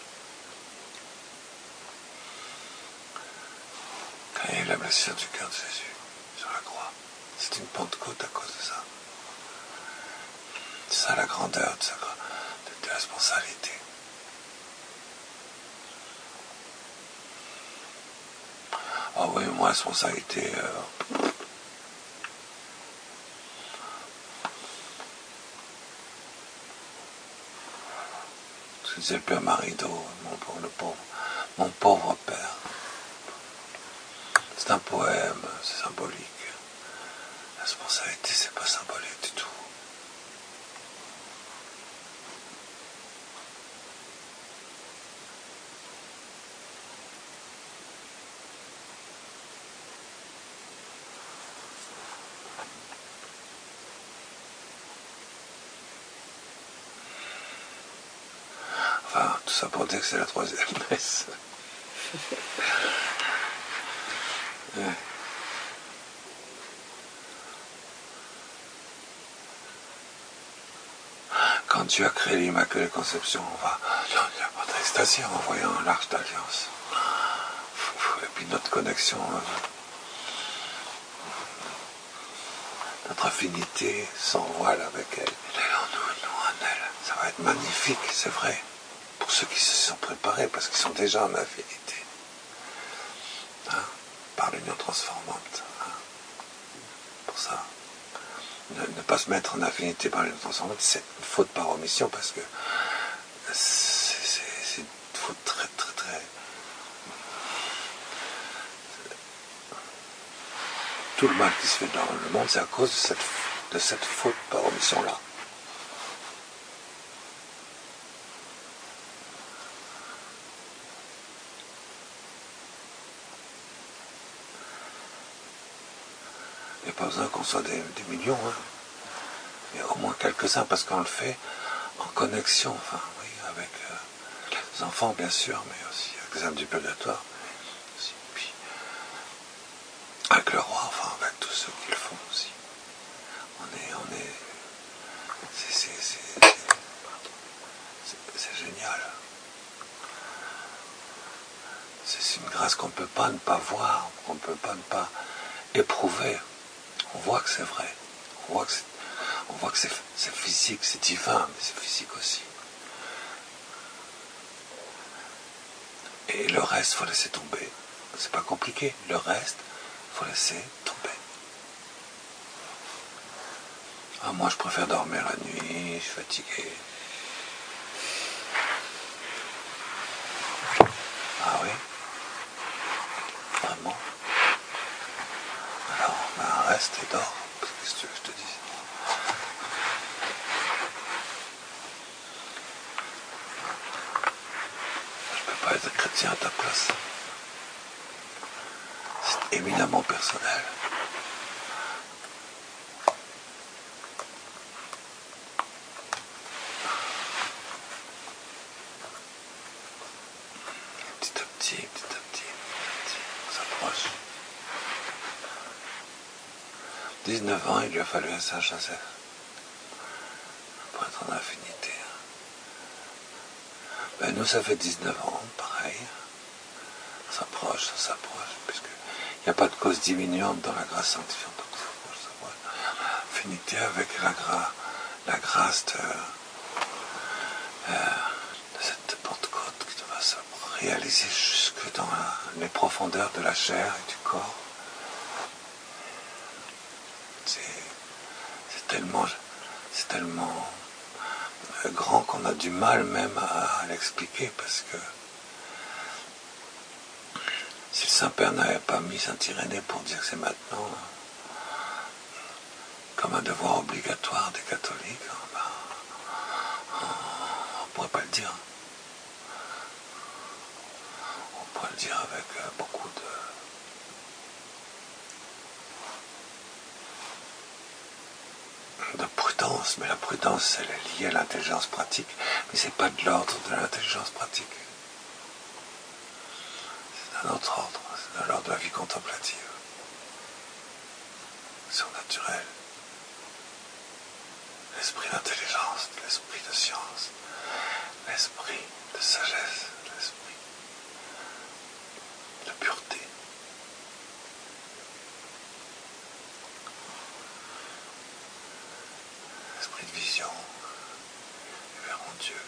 Quand il y a eu la blessure du cœur de Jésus sur la croix, c'est une Pentecôte à cause de ça. C'est ça la grandeur de, sa, de, de la spontanéité. Ah oui, moi, la spontanéité... Euh, c'est le Père Marido, mon pauvre, le pauvre, mon pauvre Père. C'est un poème, c'est symbolique. La spontanéité, c'est pas symbolique du tout. Enfin, tout ça pour dire que c'est la troisième messe. Ouais. Quand Dieu a créé l'Immaculée Conception, on va, il n'y a pas d'extasie en voyant l'arche d'alliance. Et puis notre connexion, notre affinité s'envoile avec elle. Elle en nous, nous en elle. Ça va être magnifique, c'est vrai, pour ceux qui se sont préparés, parce qu'ils sont déjà en affinité. Hein, par l'union transformante. Hein, pour ça. Ne, ne pas se mettre en affinité par l'union transformante, c'est une faute par omission, parce que c'est, c'est, c'est une faute très, très, très... tout le mal qui se fait dans le monde, c'est à cause de cette, de cette faute par omission-là. Il n'y a pas besoin qu'on soit des, des millions, hein. Mais au moins quelques-uns, parce qu'on le fait en connexion, enfin, oui, avec euh, les enfants, bien sûr, mais aussi avec les âmes du purgatoire, aussi, puis avec le roi, enfin, avec tous ceux qui le font aussi. On est, on est, c'est, c'est, c'est, c'est, c'est génial. C'est une grâce qu'on ne peut pas ne pas voir, qu'on ne peut pas ne pas éprouver. On voit que c'est vrai, on voit que c'est, on voit que c'est, c'est physique, c'est divin, mais c'est physique aussi. Et le reste, il faut laisser tomber. C'est pas compliqué, le reste, il faut laisser tomber. Ah, moi, je préfère dormir la nuit, je suis fatigué. Ah oui? Vraiment? Alors, ben, reste et dors. Qu'est-ce que tu veux que je te dise? Je peux pas être chrétien à ta place. C'est éminemment personnel. Petit à petit, petit à petit, petit à petit, on s'approche. dix-neuf ans, il lui a fallu un Saint-Joseph pour être en infinité. Ben, nous, ça fait dix-neuf ans, pareil. On s'approche, on s'approche, puisqu'il n'y a pas de cause diminuante dans la grâce sanctifiante. Donc, on s'approche, on s'approche. Infinité avec la, gra la grâce de, euh, de cette Pentecôte qui va se réaliser jusque dans la, les profondeurs de la chair et du corps. C'est tellement, c'est tellement grand qu'on a du mal même à, à l'expliquer, parce que si le Saint-Père n'avait pas mis Saint-Irénée pour dire que c'est maintenant comme un devoir obligatoire des catholiques, ben, on ne pourrait pas le dire. On pourrait le dire avec beaucoup de de prudence, mais la prudence, elle est liée à l'intelligence pratique, mais c'est pas de l'ordre de l'intelligence pratique. C'est d'un autre ordre, c'est de l'ordre de la vie contemplative, surnaturelle. L'esprit d'intelligence, l'esprit de science, l'esprit de sagesse, l'esprit de pureté. L'esprit de vision vers mon Dieu.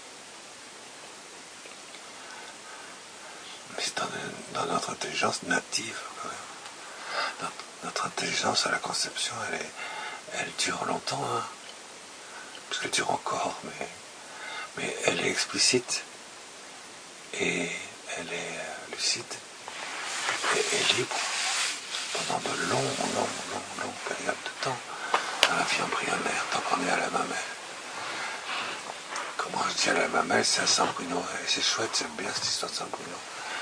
Mais c'est dans, dans notre intelligence native, quand même. Notre, notre intelligence à la conception, elle, est, elle dure longtemps, hein, parce qu'elle dure encore, mais, mais elle est explicite, et elle est lucide, et, et libre, pendant de longues, longues, longues, longues périodes de temps, dans la vie embryonnaire, tant qu'on est à la mamelle. Comment je dis à la mamelle, c'est à Saint-Bruno, et c'est chouette, j'aime bien cette histoire de Saint-Bruno.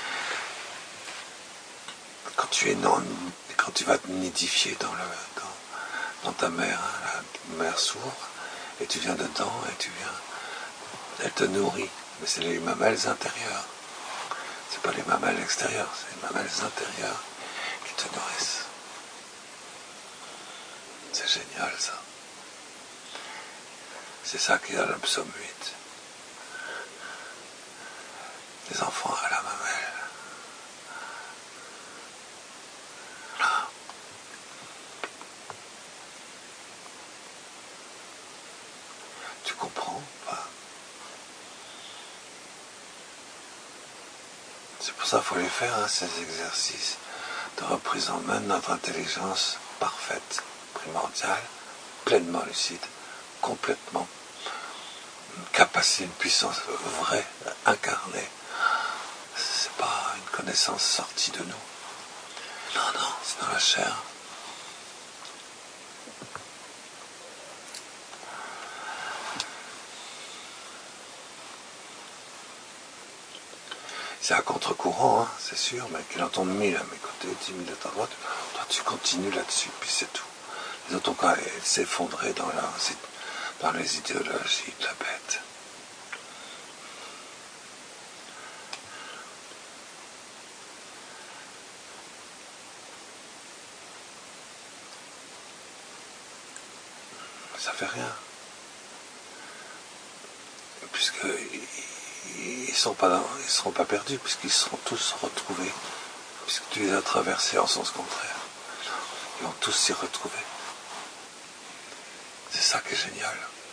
Quand tu es non, quand tu vas te nidifier dans, le, dans, dans ta mère, hein, la mère s'ouvre, et tu viens dedans, et tu viens, elle te nourrit, mais c'est les mamelles intérieures, c'est pas les mamelles extérieures, c'est les mamelles intérieures qui te nourrissent. C'est génial ça. C'est ça qu'il y a dans le psaume huit. Les enfants à la mamelle. Tu comprends pas? C'est pour ça qu'il faut les faire, hein, ces exercices de reprise en main de notre intelligence parfaite, primordiale, pleinement lucide, complètement une capacité, une puissance vraie, incarnée. C'est pas une connaissance sortie de nous. Non, non, c'est dans la chair. c'est à contre-courant, hein, c'est sûr, mais qu'il en tombe mille à mes côtés, dix mille à ta droite, toi tu continues là-dessus, puis c'est tout. Les autres ont qu'à s'effondrer dans, la, dans les idéologies de la bête. Ça fait rien. Puisque ils ne seront pas perdus, puisqu'ils seront tous retrouvés. Puisque tu les as traversés en sens contraire. Ils vont tous s'y retrouver. C'est ça qui est génial.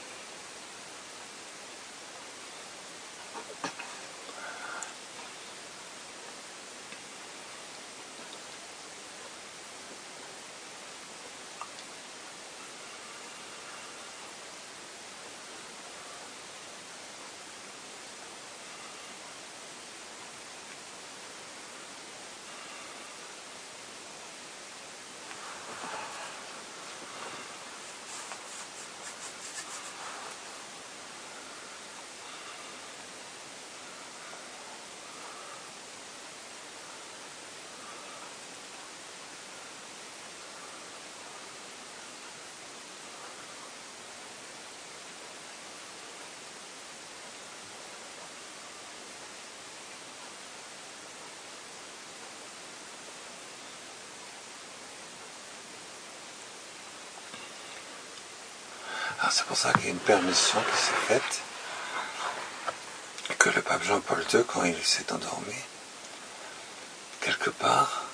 C'est pour ça qu'il y a une permission qui s'est faite, que le pape Jean-Paul deux, quand il s'est endormi, quelque part,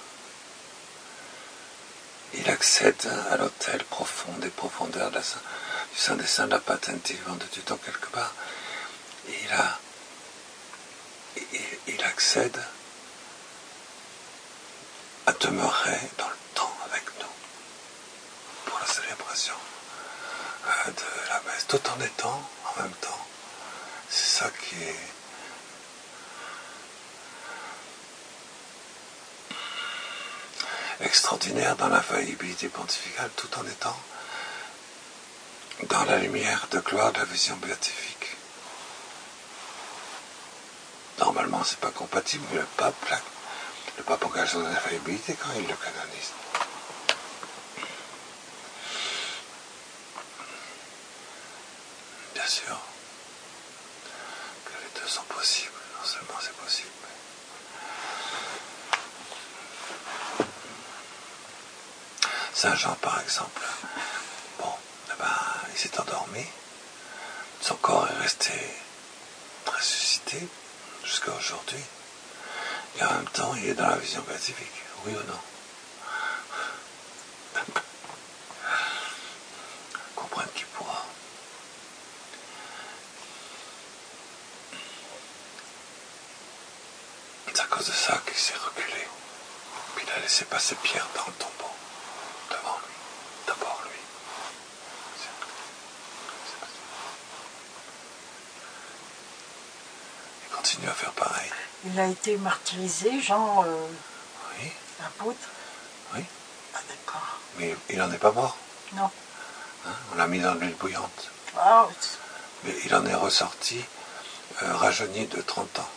il accède à l'autel profond des profondeurs de la, du Saint des Saints, de la patente vivante de Dieu, donc quelque part, il, a, il, il accède à demeurer dans le temps avec nous, pour la célébration de la messe, tout en étant en même temps. C'est ça qui est extraordinaire dans l'infaillibilité pontificale, tout en étant dans la lumière de gloire de la vision béatifique. Normalement, c'est pas compatible, mais le pape, là, le pape engage dans l'infaillibilité quand il le canonise. Bien sûr que les deux sont possibles, non seulement c'est possible. Saint Jean, par exemple, bon, eh ben, il s'est endormi, son corps est resté ressuscité jusqu'à aujourd'hui, et en même temps, il est dans la vision béatifique, oui ou non? Comprendre qui pourra. C'est à cause de ça qu'il s'est reculé. Puis il a laissé passer Pierre dans le tombeau, devant lui, d'abord lui. Il continue à faire pareil. Il a été martyrisé, Jean, euh, oui. l'apôtre? Oui. Ah d'accord. Mais il n'en est pas mort. Non. Hein, on l'a mis dans l'huile bouillante. Ah, mais il en est ressorti euh, rajeuni de trente ans.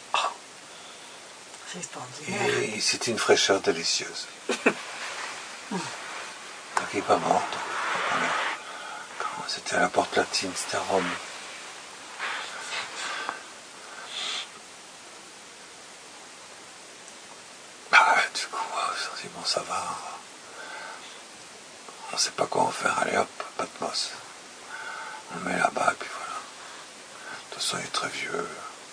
C'est extraordinaire. Et c'était une fraîcheur délicieuse. Donc il n'est pas mort. C'était à la porte latine, c'était à Rome. Bah, du coup, on dit bon, ça va. On ne sait pas quoi en faire. Allez hop, Patmos. On le met là-bas et puis voilà. De toute façon, il est très vieux.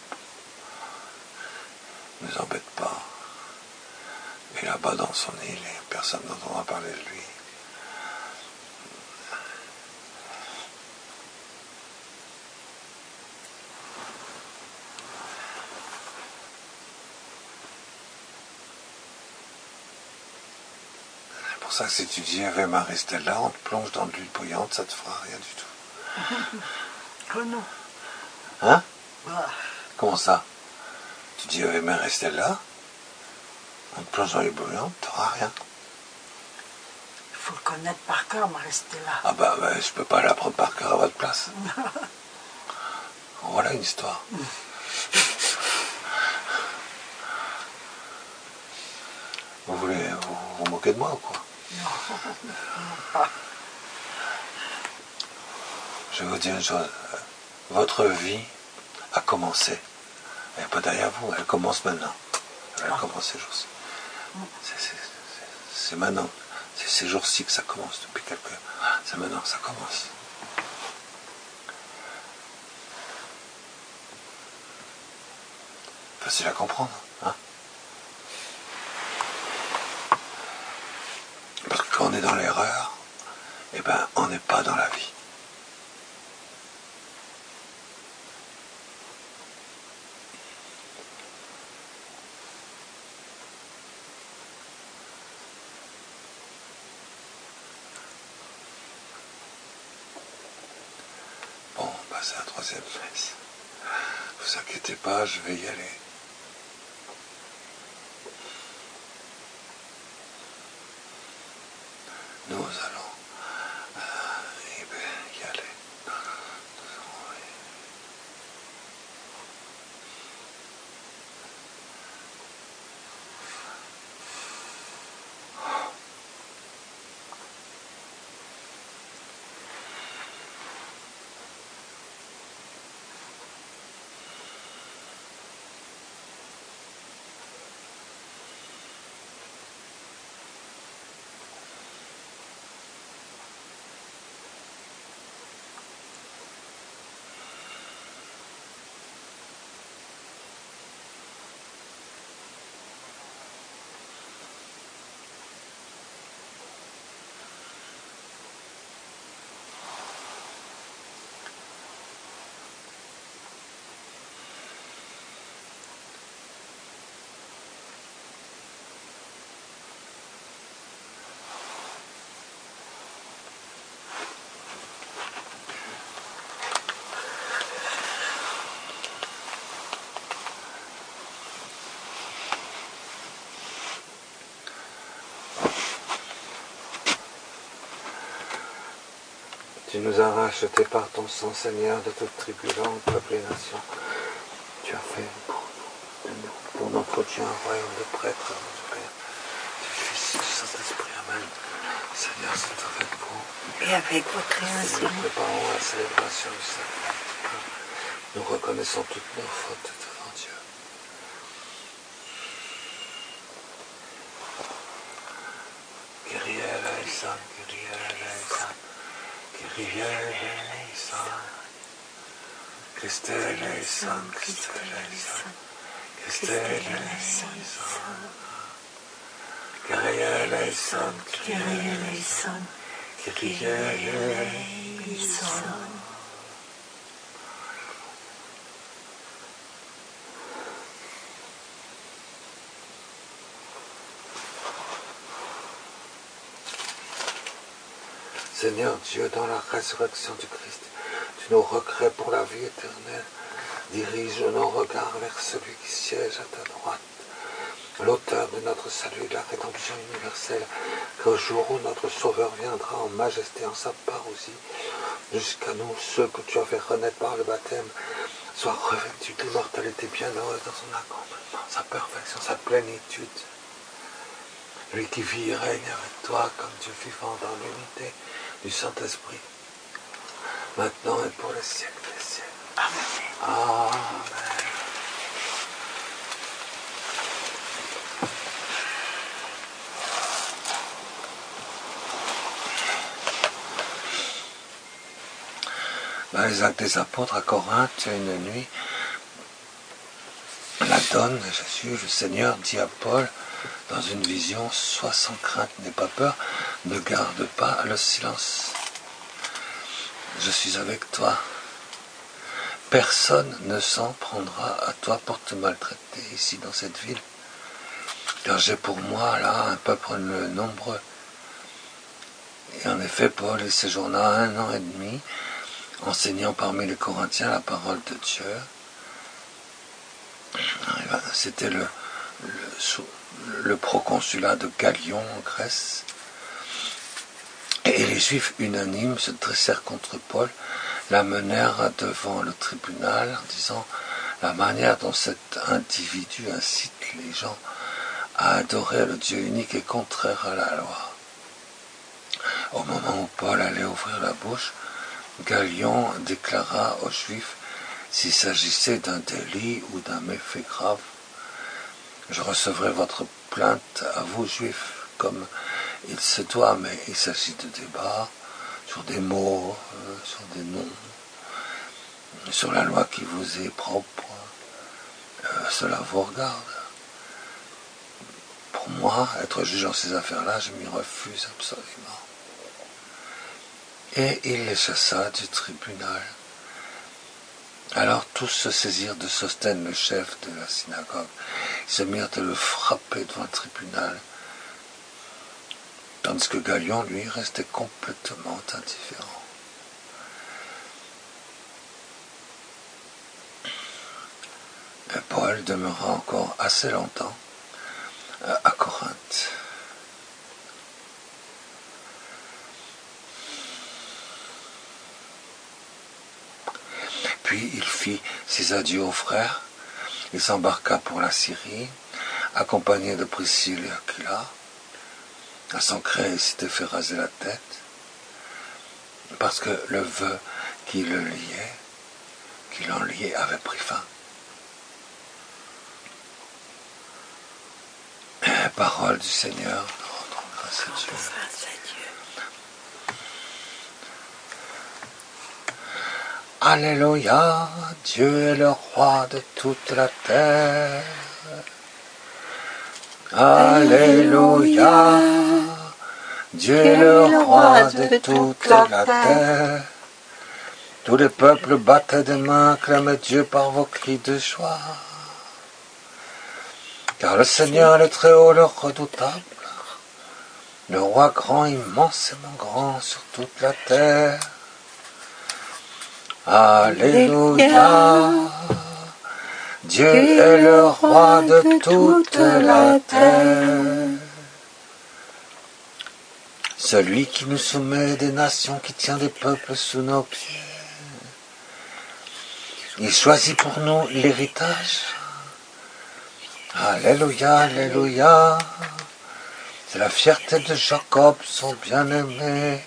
Ne nous embête pas. Et là-bas dans son île, personne n'entendra parler de lui. C'est pour ça que si tu dis avec Marie Stella, on te plonge dans de l'huile bouillante, ça te fera rien du tout. Oh non. Hein? Ah. Comment ça? Tu dis avec Marie Stella, on te plonge dans l'huile bouillante, tu n'auras rien. Il faut le connaître par cœur, Marie Stella. Ah bah, bah je peux pas l'apprendre par cœur à votre place. Voilà une histoire. moquez de moi ou quoi? Non, non pas. Je vais vous dire une chose. Votre vie a commencé. Elle n'est pas derrière vous, elle commence maintenant. Elle a commencé, Josie. C'est maintenant. C'est ces jours-ci que ça commence, depuis quelques... C'est maintenant que ça commence. Facile à comprendre, hein? Parce que quand on est dans l'erreur, eh ben, on n'est pas dans la vie. Bon, bah c'est la troisième messe. Ne vous inquiétez pas, je vais y aller. Nous allons euh, eh ben, y aller. Tu nous as rachetés par ton sang, Seigneur, de toute tribu, langue, peuple et nation. Tu as fait pour nous, pour notre Dieu, un royaume de prêtres, du Père, du Fils, du Saint-Esprit. Amen. Seigneur, c'est avec vous. Et avec votre création. Nous préparons la célébration du Sacrement. Nous reconnaissons toutes nos fautes devant Dieu. Kyrie eleison, Kyrie eleison. Kyrie eleison, Christe eleison, Christe eleison, Christe eleison, Kyrie eleison, Kyrie eleison, Kyrie eleison. Seigneur Dieu, dans la résurrection du Christ, tu nous recrées pour la vie éternelle. Dirige nos regards vers celui qui siège à ta droite, l'auteur de notre salut, de la rédemption universelle, qu'au jour où notre Sauveur viendra en majesté, en sa parousie, jusqu'à nous, ceux que tu as fait renaître par le baptême, soient revêtus d'immortalité bienheureuse dans son accomplissement, sa perfection, sa plénitude. Lui qui vit et règne avec toi comme Dieu vivant dans l'unité du Saint-Esprit, maintenant et pour les siècles des siècles. Amen. Amen. Dans les Actes des Apôtres à Corinthe, une nuit, la donne, Jésus, le Seigneur, dit à Paul, dans une vision, sois sans crainte, n'aie pas peur, ne garde pas le silence. Je suis avec toi. Personne ne s'en prendra à toi pour te maltraiter ici dans cette ville, car j'ai pour moi là un peuple nombreux. Et en effet, Paul y séjourna un an et demi, enseignant parmi les Corinthiens la parole de Dieu. C'était le, le, le proconsulat de Gallion en Grèce. Et les Juifs unanimes se dressèrent contre Paul, l'amenèrent devant le tribunal en disant la manière dont cet individu incite les gens à adorer le Dieu unique et contraire à la loi. Au moment où Paul allait ouvrir la bouche, Galion déclara aux Juifs s'il s'agissait d'un délit ou d'un méfait grave. Je recevrai votre plainte à vous, Juifs, comme il se doit, mais il s'agit de débats sur des mots, euh, sur des noms, sur la loi qui vous est propre. Euh, cela vous regarde. Pour moi, être juge en ces affaires-là, je m'y refuse absolument. Et il les chassa du tribunal. Alors tous se saisirent de Sosthène, le chef de la synagogue. Ils se mirent à le frapper devant le tribunal, tandis que Galion, lui, restait complètement indifférent. Et Paul demeura encore assez longtemps à Corinthe. Puis il fit ses adieux aux frères. Il s'embarqua pour la Syrie, accompagné de Priscille et Aquila. À son cré, il s'était fait raser la tête, parce que le vœu qui le liait, qui l'enliait, avait pris fin. Parole du Seigneur, rendons grâce à Dieu. Alléluia, Dieu est le roi de toute la terre. Alléluia, Dieu est le roi de toute la terre. Tous les peuples battent des mains, acclament Dieu par vos cris de joie. Car le Seigneur est le Très-Haut, le redoutable, le roi grand, immensément grand sur toute la terre. Alléluia, Dieu est le roi de toute la terre. Celui qui nous soumet des nations, qui tient des peuples sous nos pieds. Il choisit pour nous l'héritage. Alléluia, alléluia. C'est la fierté de Jacob, son bien-aimé.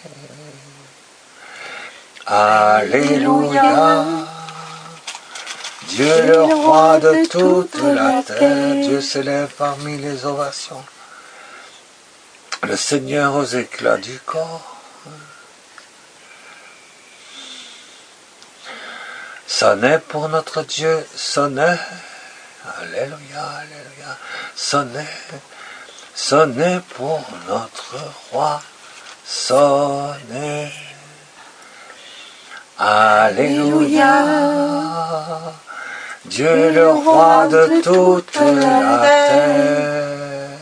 Alléluia. Dieu est le roi de toute la terre. Dieu s'élève parmi les ovations. Le Seigneur aux éclats du corps. Sonnez pour notre Dieu, sonnez. Alléluia, alléluia. Sonnez, sonnez pour notre roi. Sonnez. Alléluia. Dieu est le roi de toute la terre.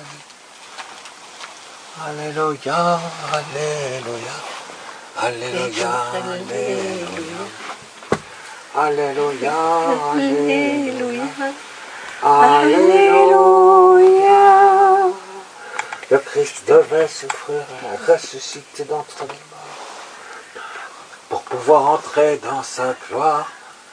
Alléluia, alléluia. Alléluia, alléluia. Alléluia, alléluia. Alléluia. Le Christ devait souffrir et ressusciter d'entre les morts pour pouvoir entrer dans sa gloire.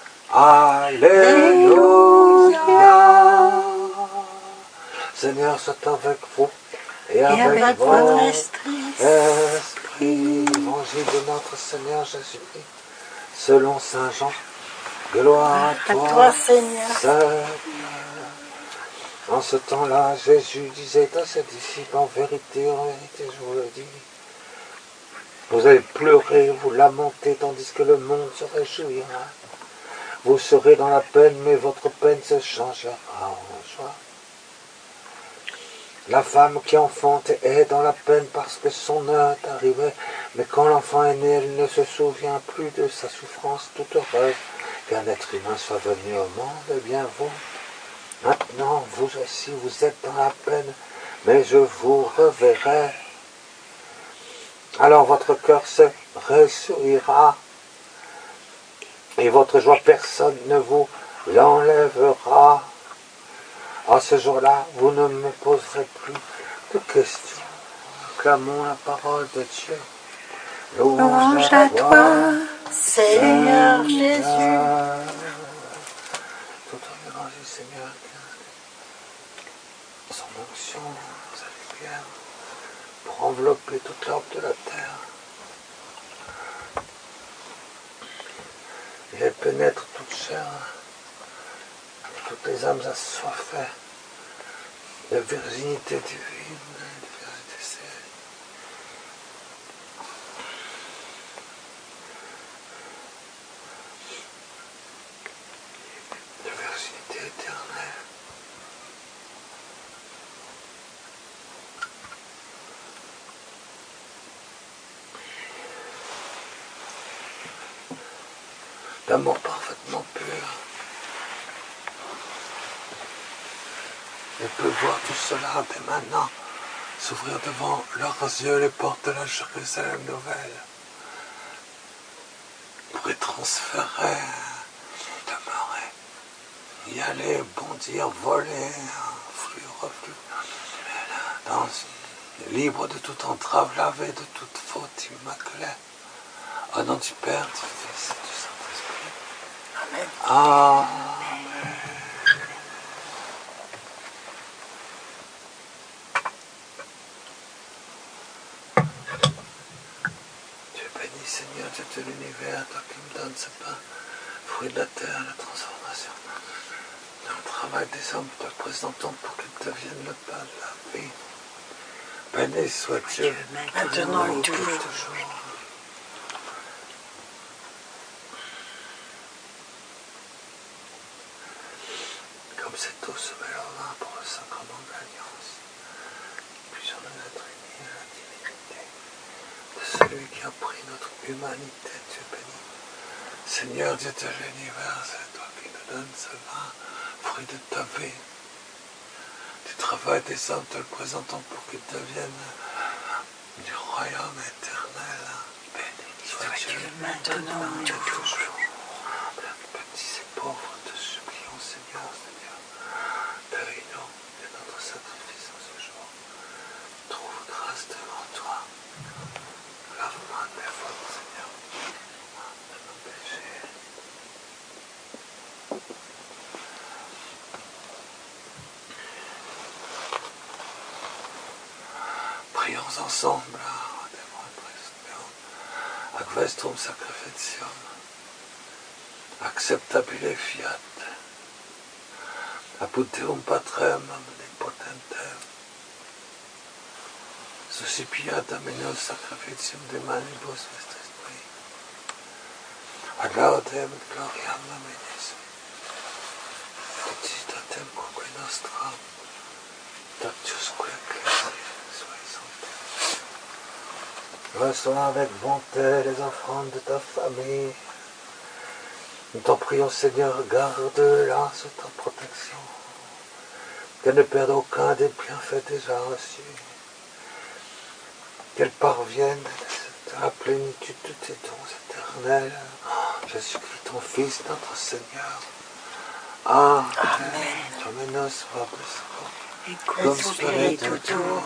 Alléluia. Seigneur, soit avec vous et, et avec, avec votre esprit. Esprit, évangile de notre Seigneur Jésus-Christ, selon saint Jean. Gloire à toi, à toi Seigneur. Seigneur. En ce temps-là, Jésus disait à ses disciples, en vérité, en vérité, je vous le dis, vous allez pleurer, vous lamenter, tandis que le monde se réjouira. Vous serez dans la peine, mais votre peine se changera en joie. La femme qui enfante est dans la peine parce que son heure est arrivée, mais quand l'enfant est né, elle ne se souvient plus de sa souffrance toute heureuse qu'un être humain soit venu au monde. Eh bien vous, maintenant, vous aussi, vous êtes dans la peine, mais je vous reverrai. Alors votre cœur se réjouira, et votre joie, personne ne vous l'enlèvera. À ce jour-là, vous ne me poserez plus de questions. Clamons la parole de Dieu. Louange à toi, Seigneur Jésus. Tout en l'évangile, Seigneur. son onction, sa lumière, pour envelopper toute l'orbe de la terre. Et elle pénètre toute chair, toutes les âmes assoiffées de virginité divine, de virginité céleste. De virginité éternelle. D'amour parfaitement pur. Et peut voir tout cela dès maintenant s'ouvrir devant leurs yeux les portes de la Jérusalem nouvelle pour y transférer, demeurer, y aller, bondir, voler, flux, reflux, dans, libre de toute entrave, lavé de toute faute, immaculée. Au nom du Père, du Fils et du Saint-Esprit. Amen. Amen. Tu es béni, Seigneur, Dieu de l'univers, toi qui me donnes ce pain, fruit de la terre, la transformation. Dans le travail des hommes, te présentons pour qu'ils deviennent le pain de la vie. Béni soit Dieu, maintenant et toujours. Comme cette eau se mêle au vin pour le sacrement de l'Alliance, puissions nous être unis à la divinité de celui qui a pris notre humanité. Tu es béni. Seigneur Dieu de l'univers, c'est toi qui nous donnes ce vin, fruit de ta vie. Du travail des hommes, te le présentons pour qu'il devienne du royaume éternel. Béni soit Dieu, maintenant et toujours. Petits et pauvres, te supplions, Seigneur, Seigneur, pérille-nous de notre sacrifice en ce jour. Trouve grâce devant toi. Lave-moi de mes fautes, Seigneur, de nos péchés. Prions ensemble, ac vestrum sacrificium, acceptabile fiat, apud Deum Patrem omnipotentem, suscipiat aminos sacrificium de manibus vestris tui, ad laudem et gloriam nominis, digitatem quoque nostram, dactiusque ecclesiae. Reçois avec bonté les offrandes de ta famille. Nous t'en prions, Seigneur, garde-la sous ta protection. Qu'elle ne perde aucun des bienfaits déjà reçus. Qu'elle parvienne à la plénitude de tes dons éternels. Jésus-Christ, ton Fils, notre Seigneur. Amen. Dominus vobiscum. Et cum spiritu tuo.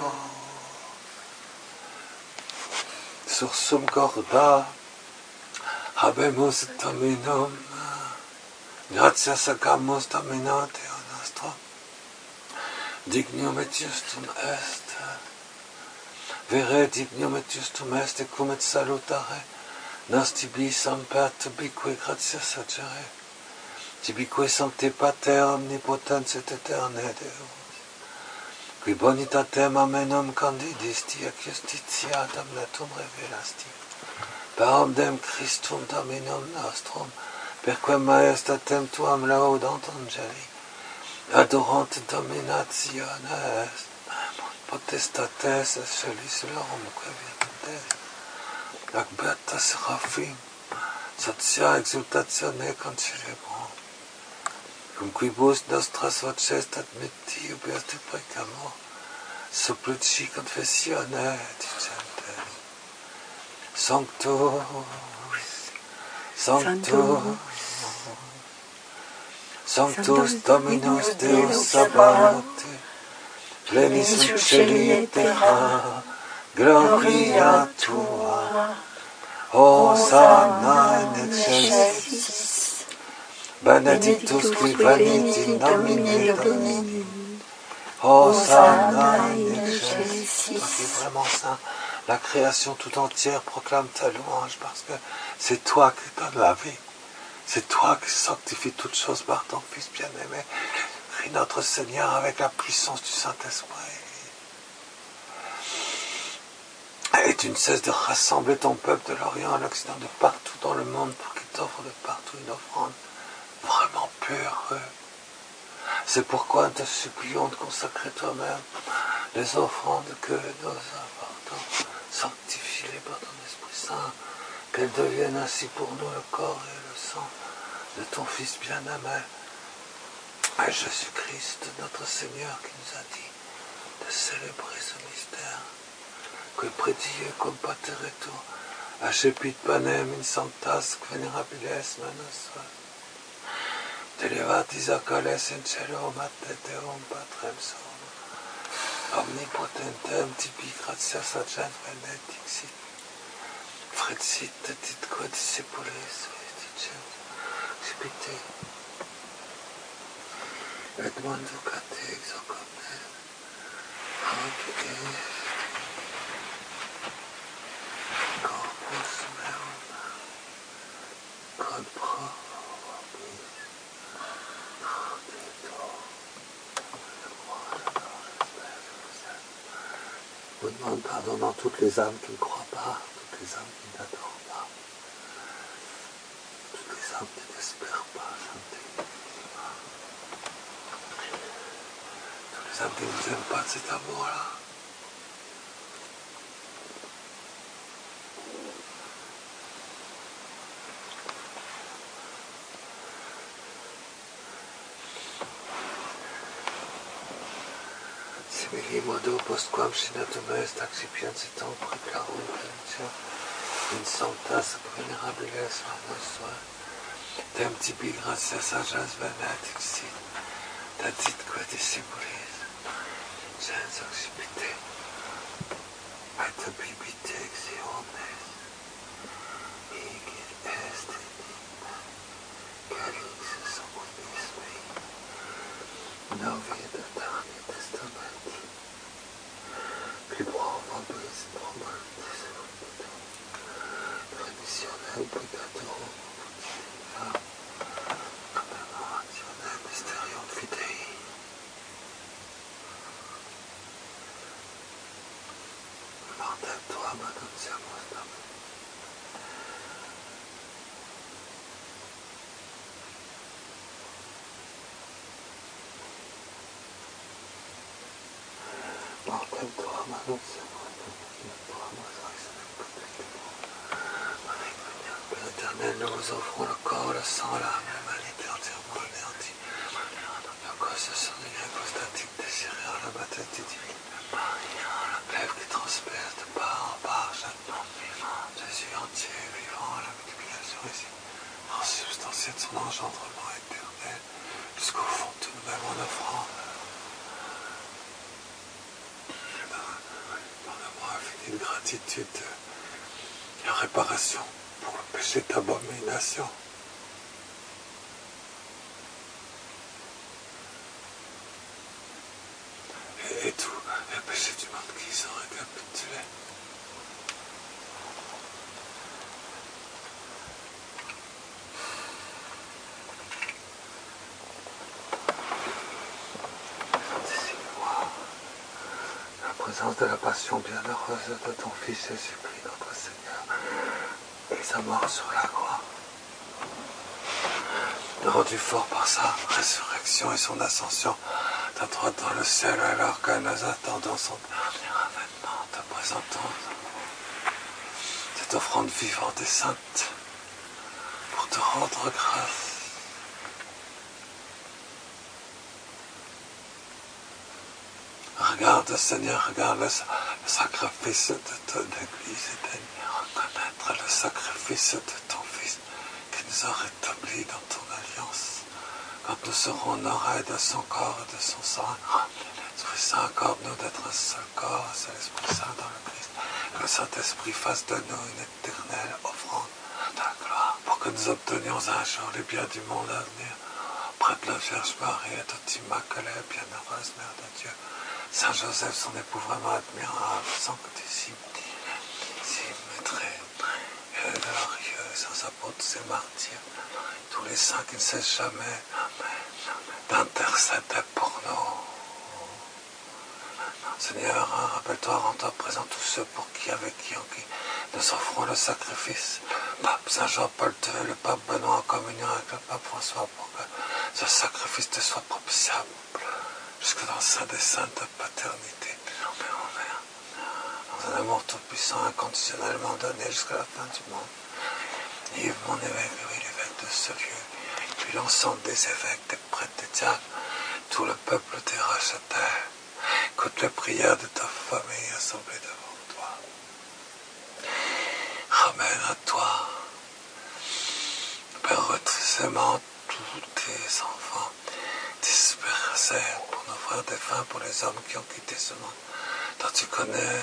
Sursum corda, habemus Dominum, gratias agamus Domino Deo nostro, dignum et justum est, vere dignum et justum est, et cum et salutare, nos tibi semper tubique gratias agere, tibique sancte Pater omnipotens et eterne Deus, qui bonitatem amenum candidisti et justitia damnatum revelasti, per omnem Christum Dominum nostrum, perquem maestatem tuam laudant angeli, adorant dominationes, potestates excellis lorum quavirtutes, ac beata seraphim, sotia exultatione concelebrant, cum quibus nostras voces admitti ubias te precamur, supplici confessione dicentes. Sanctus, Sanctus, Sanctus Dominus Deus Sabaoth, plenis in celi et terra, gloria tua, Hosanna in excelsis, benedictus qui venit in nomine Domini, Hosanna in excelsis. Toi qui es vraiment saint, la création tout entière proclame ta louange parce que c'est toi qui donnes la vie. C'est toi qui sanctifies toutes choses par ton Fils bien-aimé. Prie notre Seigneur avec la puissance du Saint-Esprit. Et tu ne cesses de rassembler ton peuple de l'Orient à l'Occident, de partout dans le monde, pour qu'il t'offre de partout une offrande vraiment pure. C'est pourquoi nous te supplions de consacrer toi-même les offrandes que nous apportons. Sanctifie-les par ton Esprit Saint, qu'elles deviennent ainsi pour nous le corps et le sang de ton Fils bien-aimé, à Jésus-Christ, notre Seigneur, qui nous a dit de célébrer ce mystère. Que predie cum pateretur, accepit panem in sanctas venerabiles manus, televatis acales in cielo mateteum patrem sonum, omnipotentem tibi gratias agens benedictit, frecit tit quod discipulis vesticem, accipite, et manducate exoconem, hoc est corpus meum, quod pro vobis traditur. Vous demande pardon dans toutes les âmes qui ne croient pas, toutes les âmes qui n'adorent pas, toutes les âmes qui n'espèrent pas, chantez. Toutes les âmes qui ne vous aiment pas de cet amour-là. Simili modo postquam sinatum est accipiens et tam precarum plenitio in sanctas venerabiles manus suae, tem tibi gratias agens benedictit, datit quod discipulis gens accipite, et bibite exi omnes, hic est enigma, calix sanguinis mei, novi et aeterni testamenti, qui pro vobis promantis remissione obligatorum putitiva, commemoratione mysterium fidei. Mortem tuam annunciamus Domini. Mortem tuam annunciamus Domini, tuam resurrectionem perpetuum. Père éternel, nous vous offrons le corps, le sang, l'âme, l'humanité entièrement anéantie, à cause de son union hypostatique désirée en la maternité divine. La glaive qui transperce de part en part chaque membre, Jésus entier, vivant à la multiplication ici, transubstantié de son engendrement éternel, jusqu'au fond de nous-mêmes en offrande. Pardonne-moi infini de gratitude et réparation pour le péché d'abomination. Et, et tout le péché du monde qui sont récapitulés. Anticipe-moi la présence de la passion bienheureuse de ton Fils Jésus-Christ, notre Seigneur, et sa mort sur la croix. Rendu fort par sa résurrection et son ascension à droite dans le ciel, alors que nous attendons son dernier avènement, te présentons cette offrande vivante et sainte pour te rendre grâce. Regarde, Seigneur, regarde le, le sacrifice de ton Église et daigne reconnaître le sacrifice de ton Fils qui nous a rétablis dans ton alliance. Quand nous serons honorés de son corps et de son sang, l'Esprit Saint accorde-nous d'être un seul corps, c'est l'Esprit Saint dans le Christ. Que le Saint-Esprit fasse de nous une éternelle offrande de la gloire pour que nous obtenions un jour les biens du monde à venir. auprès de la Vierge Marie, toute immaculée, bienheureuse Mère de Dieu. Saint Joseph, son époux vraiment admirable, sans côté si, si très glorieux, sans apôtres et martyrs, tous les saints qui ne cessent jamais d'intercéder pour nous. Seigneur, rappelle-toi, rends-toi présent tous ceux pour qui, avec qui, en qui nous offrons le sacrifice. Pape Saint Jean-Paul deux, le Pape Benoît en communion avec le Pape François, pour que ce sacrifice te soit propitiable jusque dans le sein des saints de paternité. Dans un amour tout-puissant, inconditionnellement donné jusqu'à la fin du monde. Yves, mon évêque, oui, l'évêque de ce lieu, puis l'ensemble des évêques, des prêtres, des diacres, tout le peuple des racheteurs. Écoute les prières de ta famille assemblée devant toi. Ramène à toi, Père retrissément, tous tes enfants dispersés pour nos frères défunts, pour les hommes qui ont quitté ce monde, dont tu connais.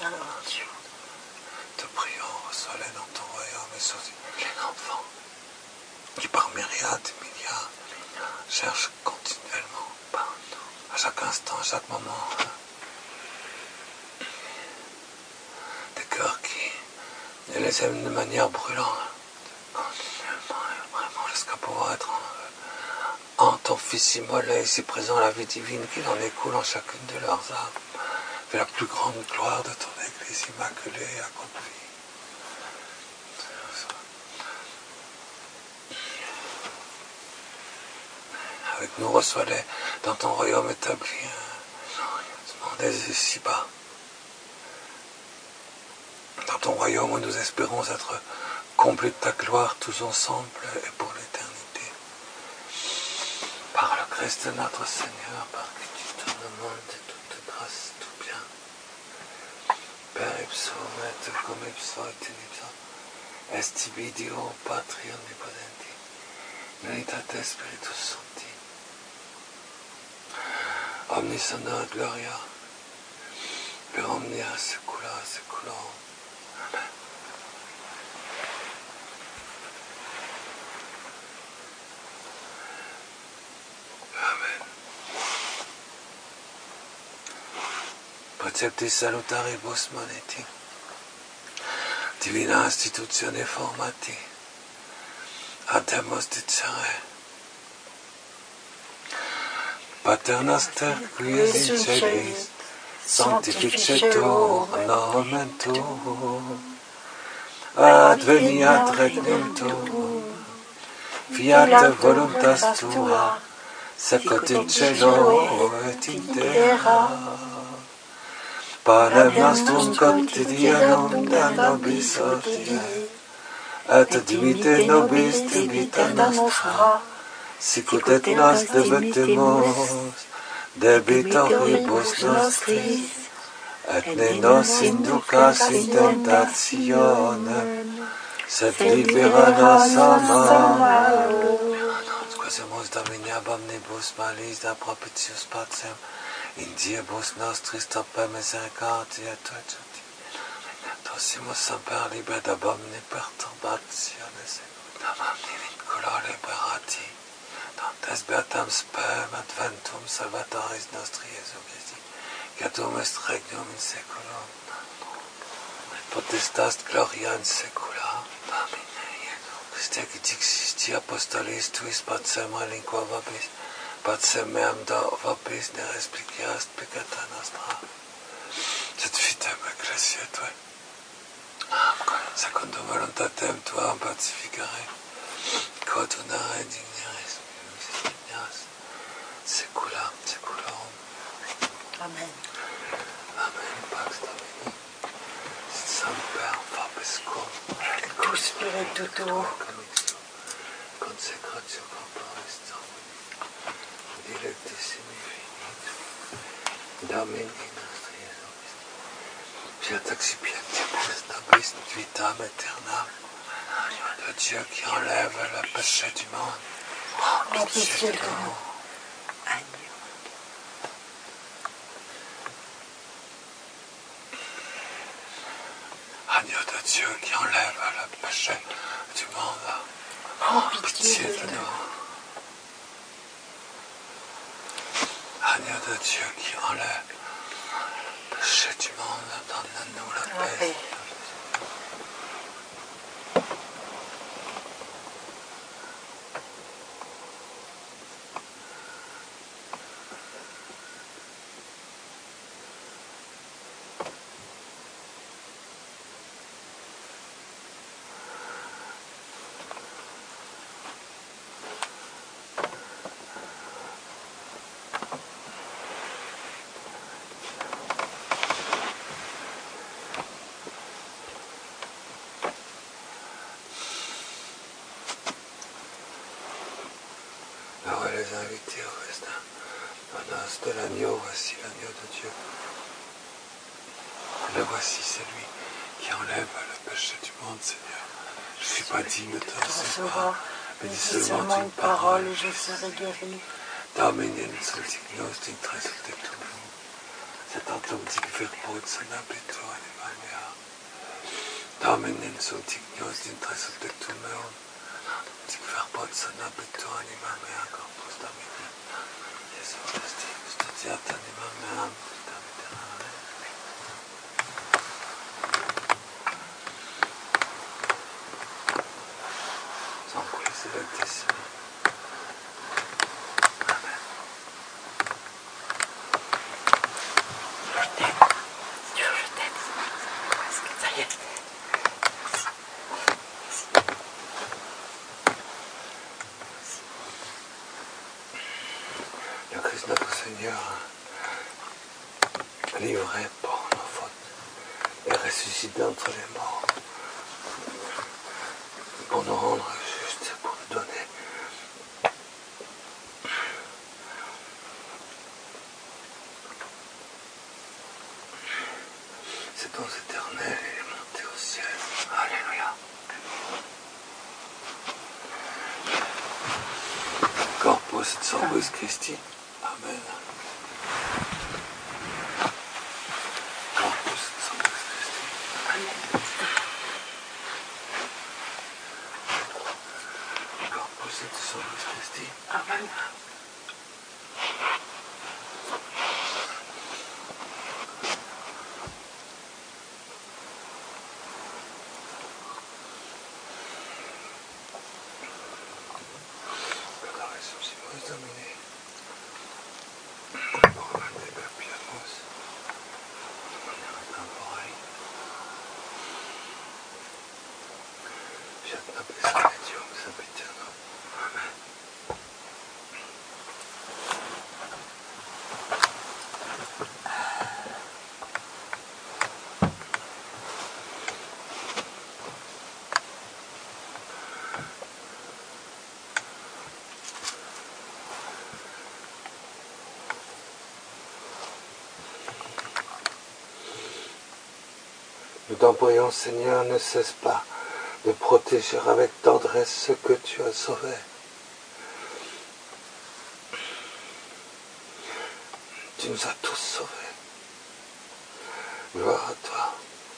Te prions, reçois-les dans ton royaume et sauve les enfants qui par myriades et milliards cherchent continuellement partout, à chaque instant, à chaque moment. Des cœurs qui les aiment de manière brûlante, vraiment jusqu'à pouvoir être en, en ton Fils immolé, ici présent, la vie divine qui en écoule en chacune de leurs âmes. Fais la plus grande gloire de ton Église immaculée et accomplie. Avec nous, reçois-les dans ton royaume établi, demandez ici-bas. Dans ton royaume où nous espérons être comblés de ta gloire tous ensemble et pour l'éternité. Par le Christ notre Seigneur, par qui tu tournes le monde de toute grâce, tout bien. Per ipso et cum ipso et in ipso est tibi Dio Patri omnipotenti, unitate Spiritus Sancti, omnis honor gloria, per omnia saecula saeculorum. Amen. Amen. Preceptis salutaribus moneti, divina institutione formati, ademus dicere, Pater noster qui es in celis, sanctificetur nomen tuum, adveniat regnum tuum, fiat voluntas tua, sicut in cielo et in terra. Panem nostrum quotidianum da nobis hodie, et dimitte nobis debita nostra, sicut et nos debitemus debitoribus nostris, et ne nos inducas in tentationem, sed libera nos a malo. Squasemus Domini ab omnibus malis, da propitius pacem, in diebus nostris tope misericordia tua tutti. Dosimus semper liber ab omni perturbationes, ab omni vincula liberati, tantes beatam spem adventum salvatoris nostri Iesu Christi, quatum est regnum in saeculum, potestas gloria in saecula. Amen. Christe qui dixisti apostolis tuis pacem relinqua vobis, pacem meam do vobis ne respiciast peccata nostra. Sed fitem ecclesia Tuae, secundo voluntatem Tuam pacificare, quod unare digneris misericors, saecula saeculorum. Amen. Amen. Pax Domini, sit semper vobiscum, Tout spiritu tuo, consecratio corporis Domini, dilectissimi fini, Domini nostri Iesu Christi, fiat accipientibus nobis vitam aeternam, de Dieu qui enlève le péché du monde. en pitié de nous. Agneau de Dieu qui enlève le péché du monde. En Pitié de nous. Agneau de Dieu qui enlève le péché du monde, donne-nous la paix. paix. Les invités au festin, au noces de l'agneau, voici l'agneau de Dieu. Le voici, c'est lui qui enlève le péché du monde, Seigneur. Je ne suis pas digne de te recevoir, mais dis seulement une parole et je serai guéri. Domine soltignos d'intres subtectum. C'est un tom dig verbot sonabito animamea. Domine soltignos d'intres subtectum meum. Dig verbot sonabito animamea corpus domini. Jesu Christi, custodiat animamea. Amen. Je t'aime. Dieu, je t'aime. Ça y est. Le Christ notre Seigneur, livré pour nos fautes et ressuscité entre les morts, pour nous rendre justes, pour nous donner cette dons éternelle et montée au ciel. Alléluia. Corpus et Sanguis Christi. Amen. Corpus et Sanguis Christi. Amen. Corpus et Sanguis Christi. Amen. Nous t'en prions, Seigneur, ne cesse pas de protéger avec tendresse ceux que tu as sauvés. Tu nous as tous sauvés. Gloire à toi.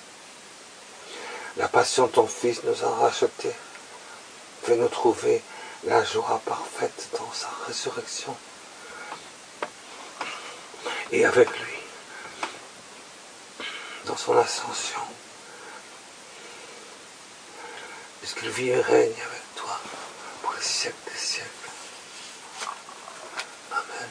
La passion de ton Fils nous a rachetés. Fais-nous trouver la joie parfaite dans sa résurrection. Et avec lui, dans son ascension, puisqu'il vit et règne avec toi pour les siècles des siècles. Amen.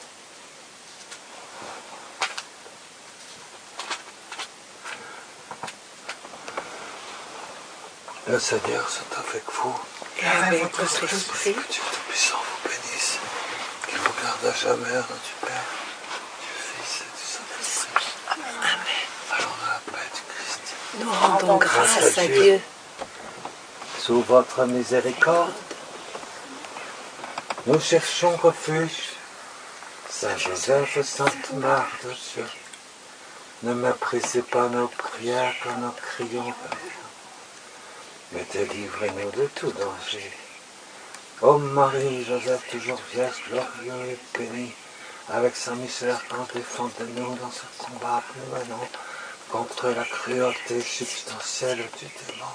Le Seigneur soit avec vous. Et avec votre esprit. Que Dieu Tout-Puissant vous bénisse, qu'il vous garde à jamais, au nom du Père, du Fils et du Saint-Esprit. Amen. Allons dans la paix du Christ. Nous rendons grâce à Dieu. Sous votre miséricorde, nous cherchons refuge. Saint Joseph, Sainte Mère de Dieu, ne méprisez pas nos prières quand nous crions vers vous, mais délivrez-nous de tout danger. Ô Marie, Joseph, toujours vierge, glorieux et béni, avec Saint Michel, défendez-nous dans ce combat que nous menons contre la cruauté substantielle du démon.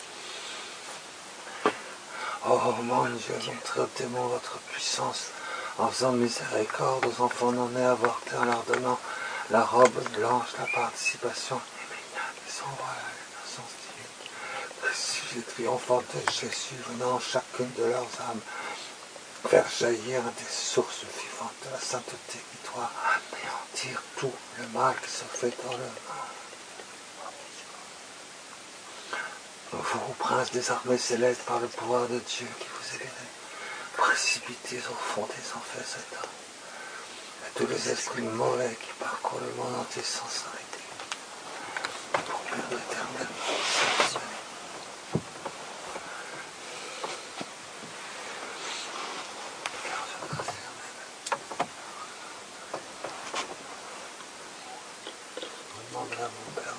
Oh mon Dieu, montrez au démon votre puissance en faisant miséricorde aux enfants non-nés avortés, en leur donnant la robe blanche, la participation immédiate et sans voile à l'innocence divine. Précieux et triomphante de Jésus, venant en chacune de leurs âmes, faire jaillir des sources vivantes de la sainteté qui doit anéantir tout le mal qui se fait dans le monde. Vous, prince des armées célestes, par le pouvoir de Dieu qui vous est donné, précipitez au fond des enfers Satan et tous les esprits mauvais qui parcourent le monde entier sans s'arrêter, pour perdre éternellement cette année. Je demanderai à mon Père.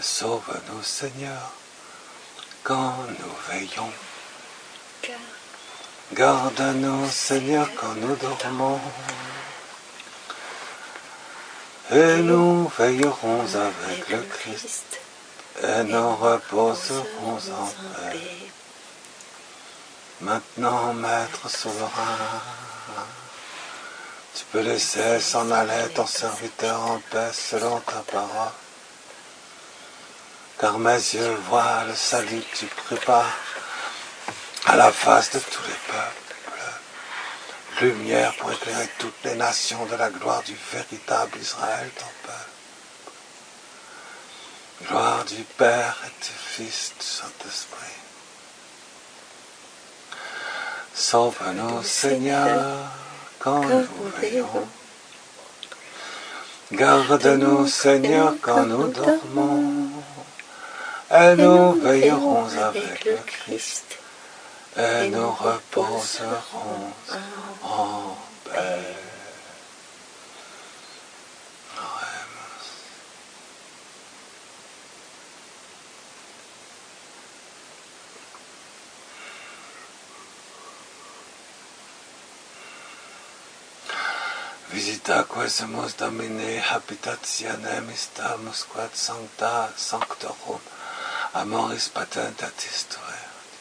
Sauve-nous, Seigneur, quand nous veillons. Garde-nous, Seigneur, quand nous dormons. Et nous veillerons avec le Christ, et nous reposerons en paix. Maintenant, Maître souverain, tu peux laisser s'en aller ton serviteur en paix selon ta parole. Car mes yeux voient le salut que tu prépares à la face de tous les peuples. Lumière pour éclairer toutes les nations de la gloire du véritable Israël, ton peuple. Gloire du Père et du Fils, du Saint-Esprit. Sauve-nous, Seigneur, quand nous veillons. Garde-nous, Seigneur, quand nous dormons. Et nous veillerons avec le Christ, et nous reposerons en paix. Visita quesumus Domine habitationem istamus quod sancta sanctorum amoris patentatis tuae.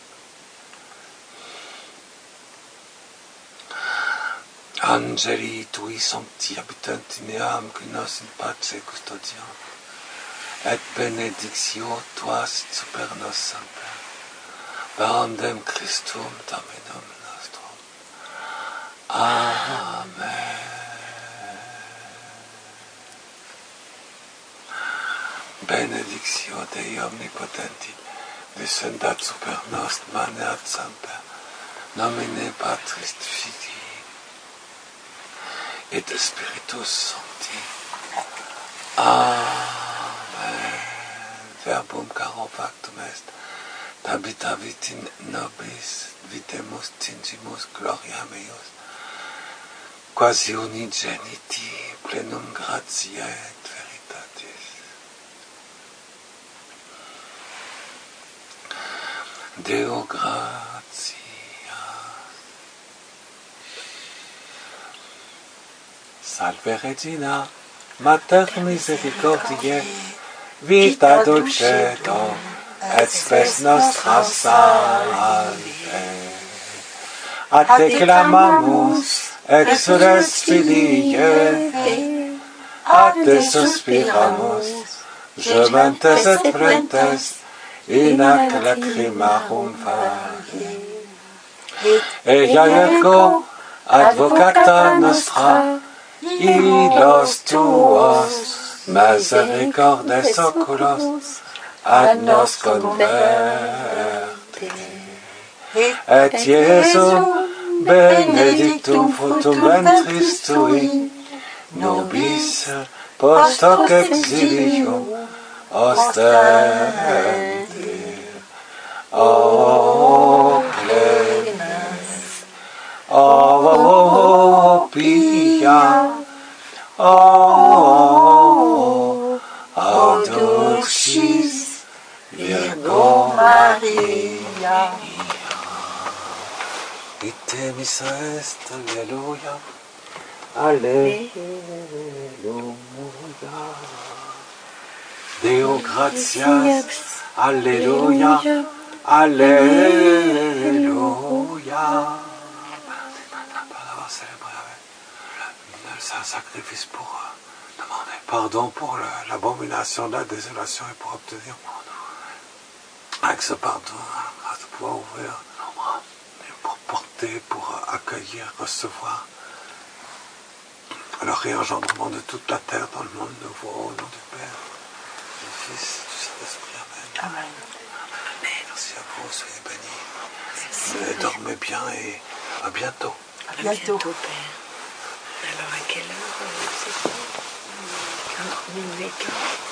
Angeli tui sancti habitanti neam qui nos in pace custodiam, et benedictio tua sit super nos semper, parandem Christum Dominum nostrum. Amen. Benedictio Dei omnipotenti, descendat super nos maneat semper, nomine Patris Filii et Spiritus Sancti. Amen. Verbum caro factum est, habitavit in nobis, videmus tingimus gloria meius, quasi unigeniti plenum gratiae et veritatis. Deo gratias. Salve Regina, Mater misericordiae, vita dulcedo, et spes nostra salve. A te clamamus, exules Filii, a te suspiramus, gementes et prentes, in ac lacrimarum vale. Ea ergo, advocata nostra, ilos tuos, misericordes oculos, ad nos converte. Et Iesu, benedictum fructum ventris tui, nobis post hoc exilium ostende. O clemens, o pia, o dulcis Virgo Maria. Ite missa est, alleluia, alleluia. Deo gratias, alleluia, alléluia. Par d'avoir célébré le saint sacrifice pour demander pardon pour l'abomination de la désolation et pour obtenir pour nous, avec ce pardon, grâce de pouvoir ouvrir nos bras et pour porter, pour accueillir, recevoir le réengendrement de toute la terre dans le monde nouveau, au nom du Père, du Fils, du Saint-Esprit. Amen. Amen. Merci à vous, soyez bénis. Merci. Dormez bien et à bientôt. À bientôt, bientôt Père. Alors à quelle heure c'est ça? Minuit.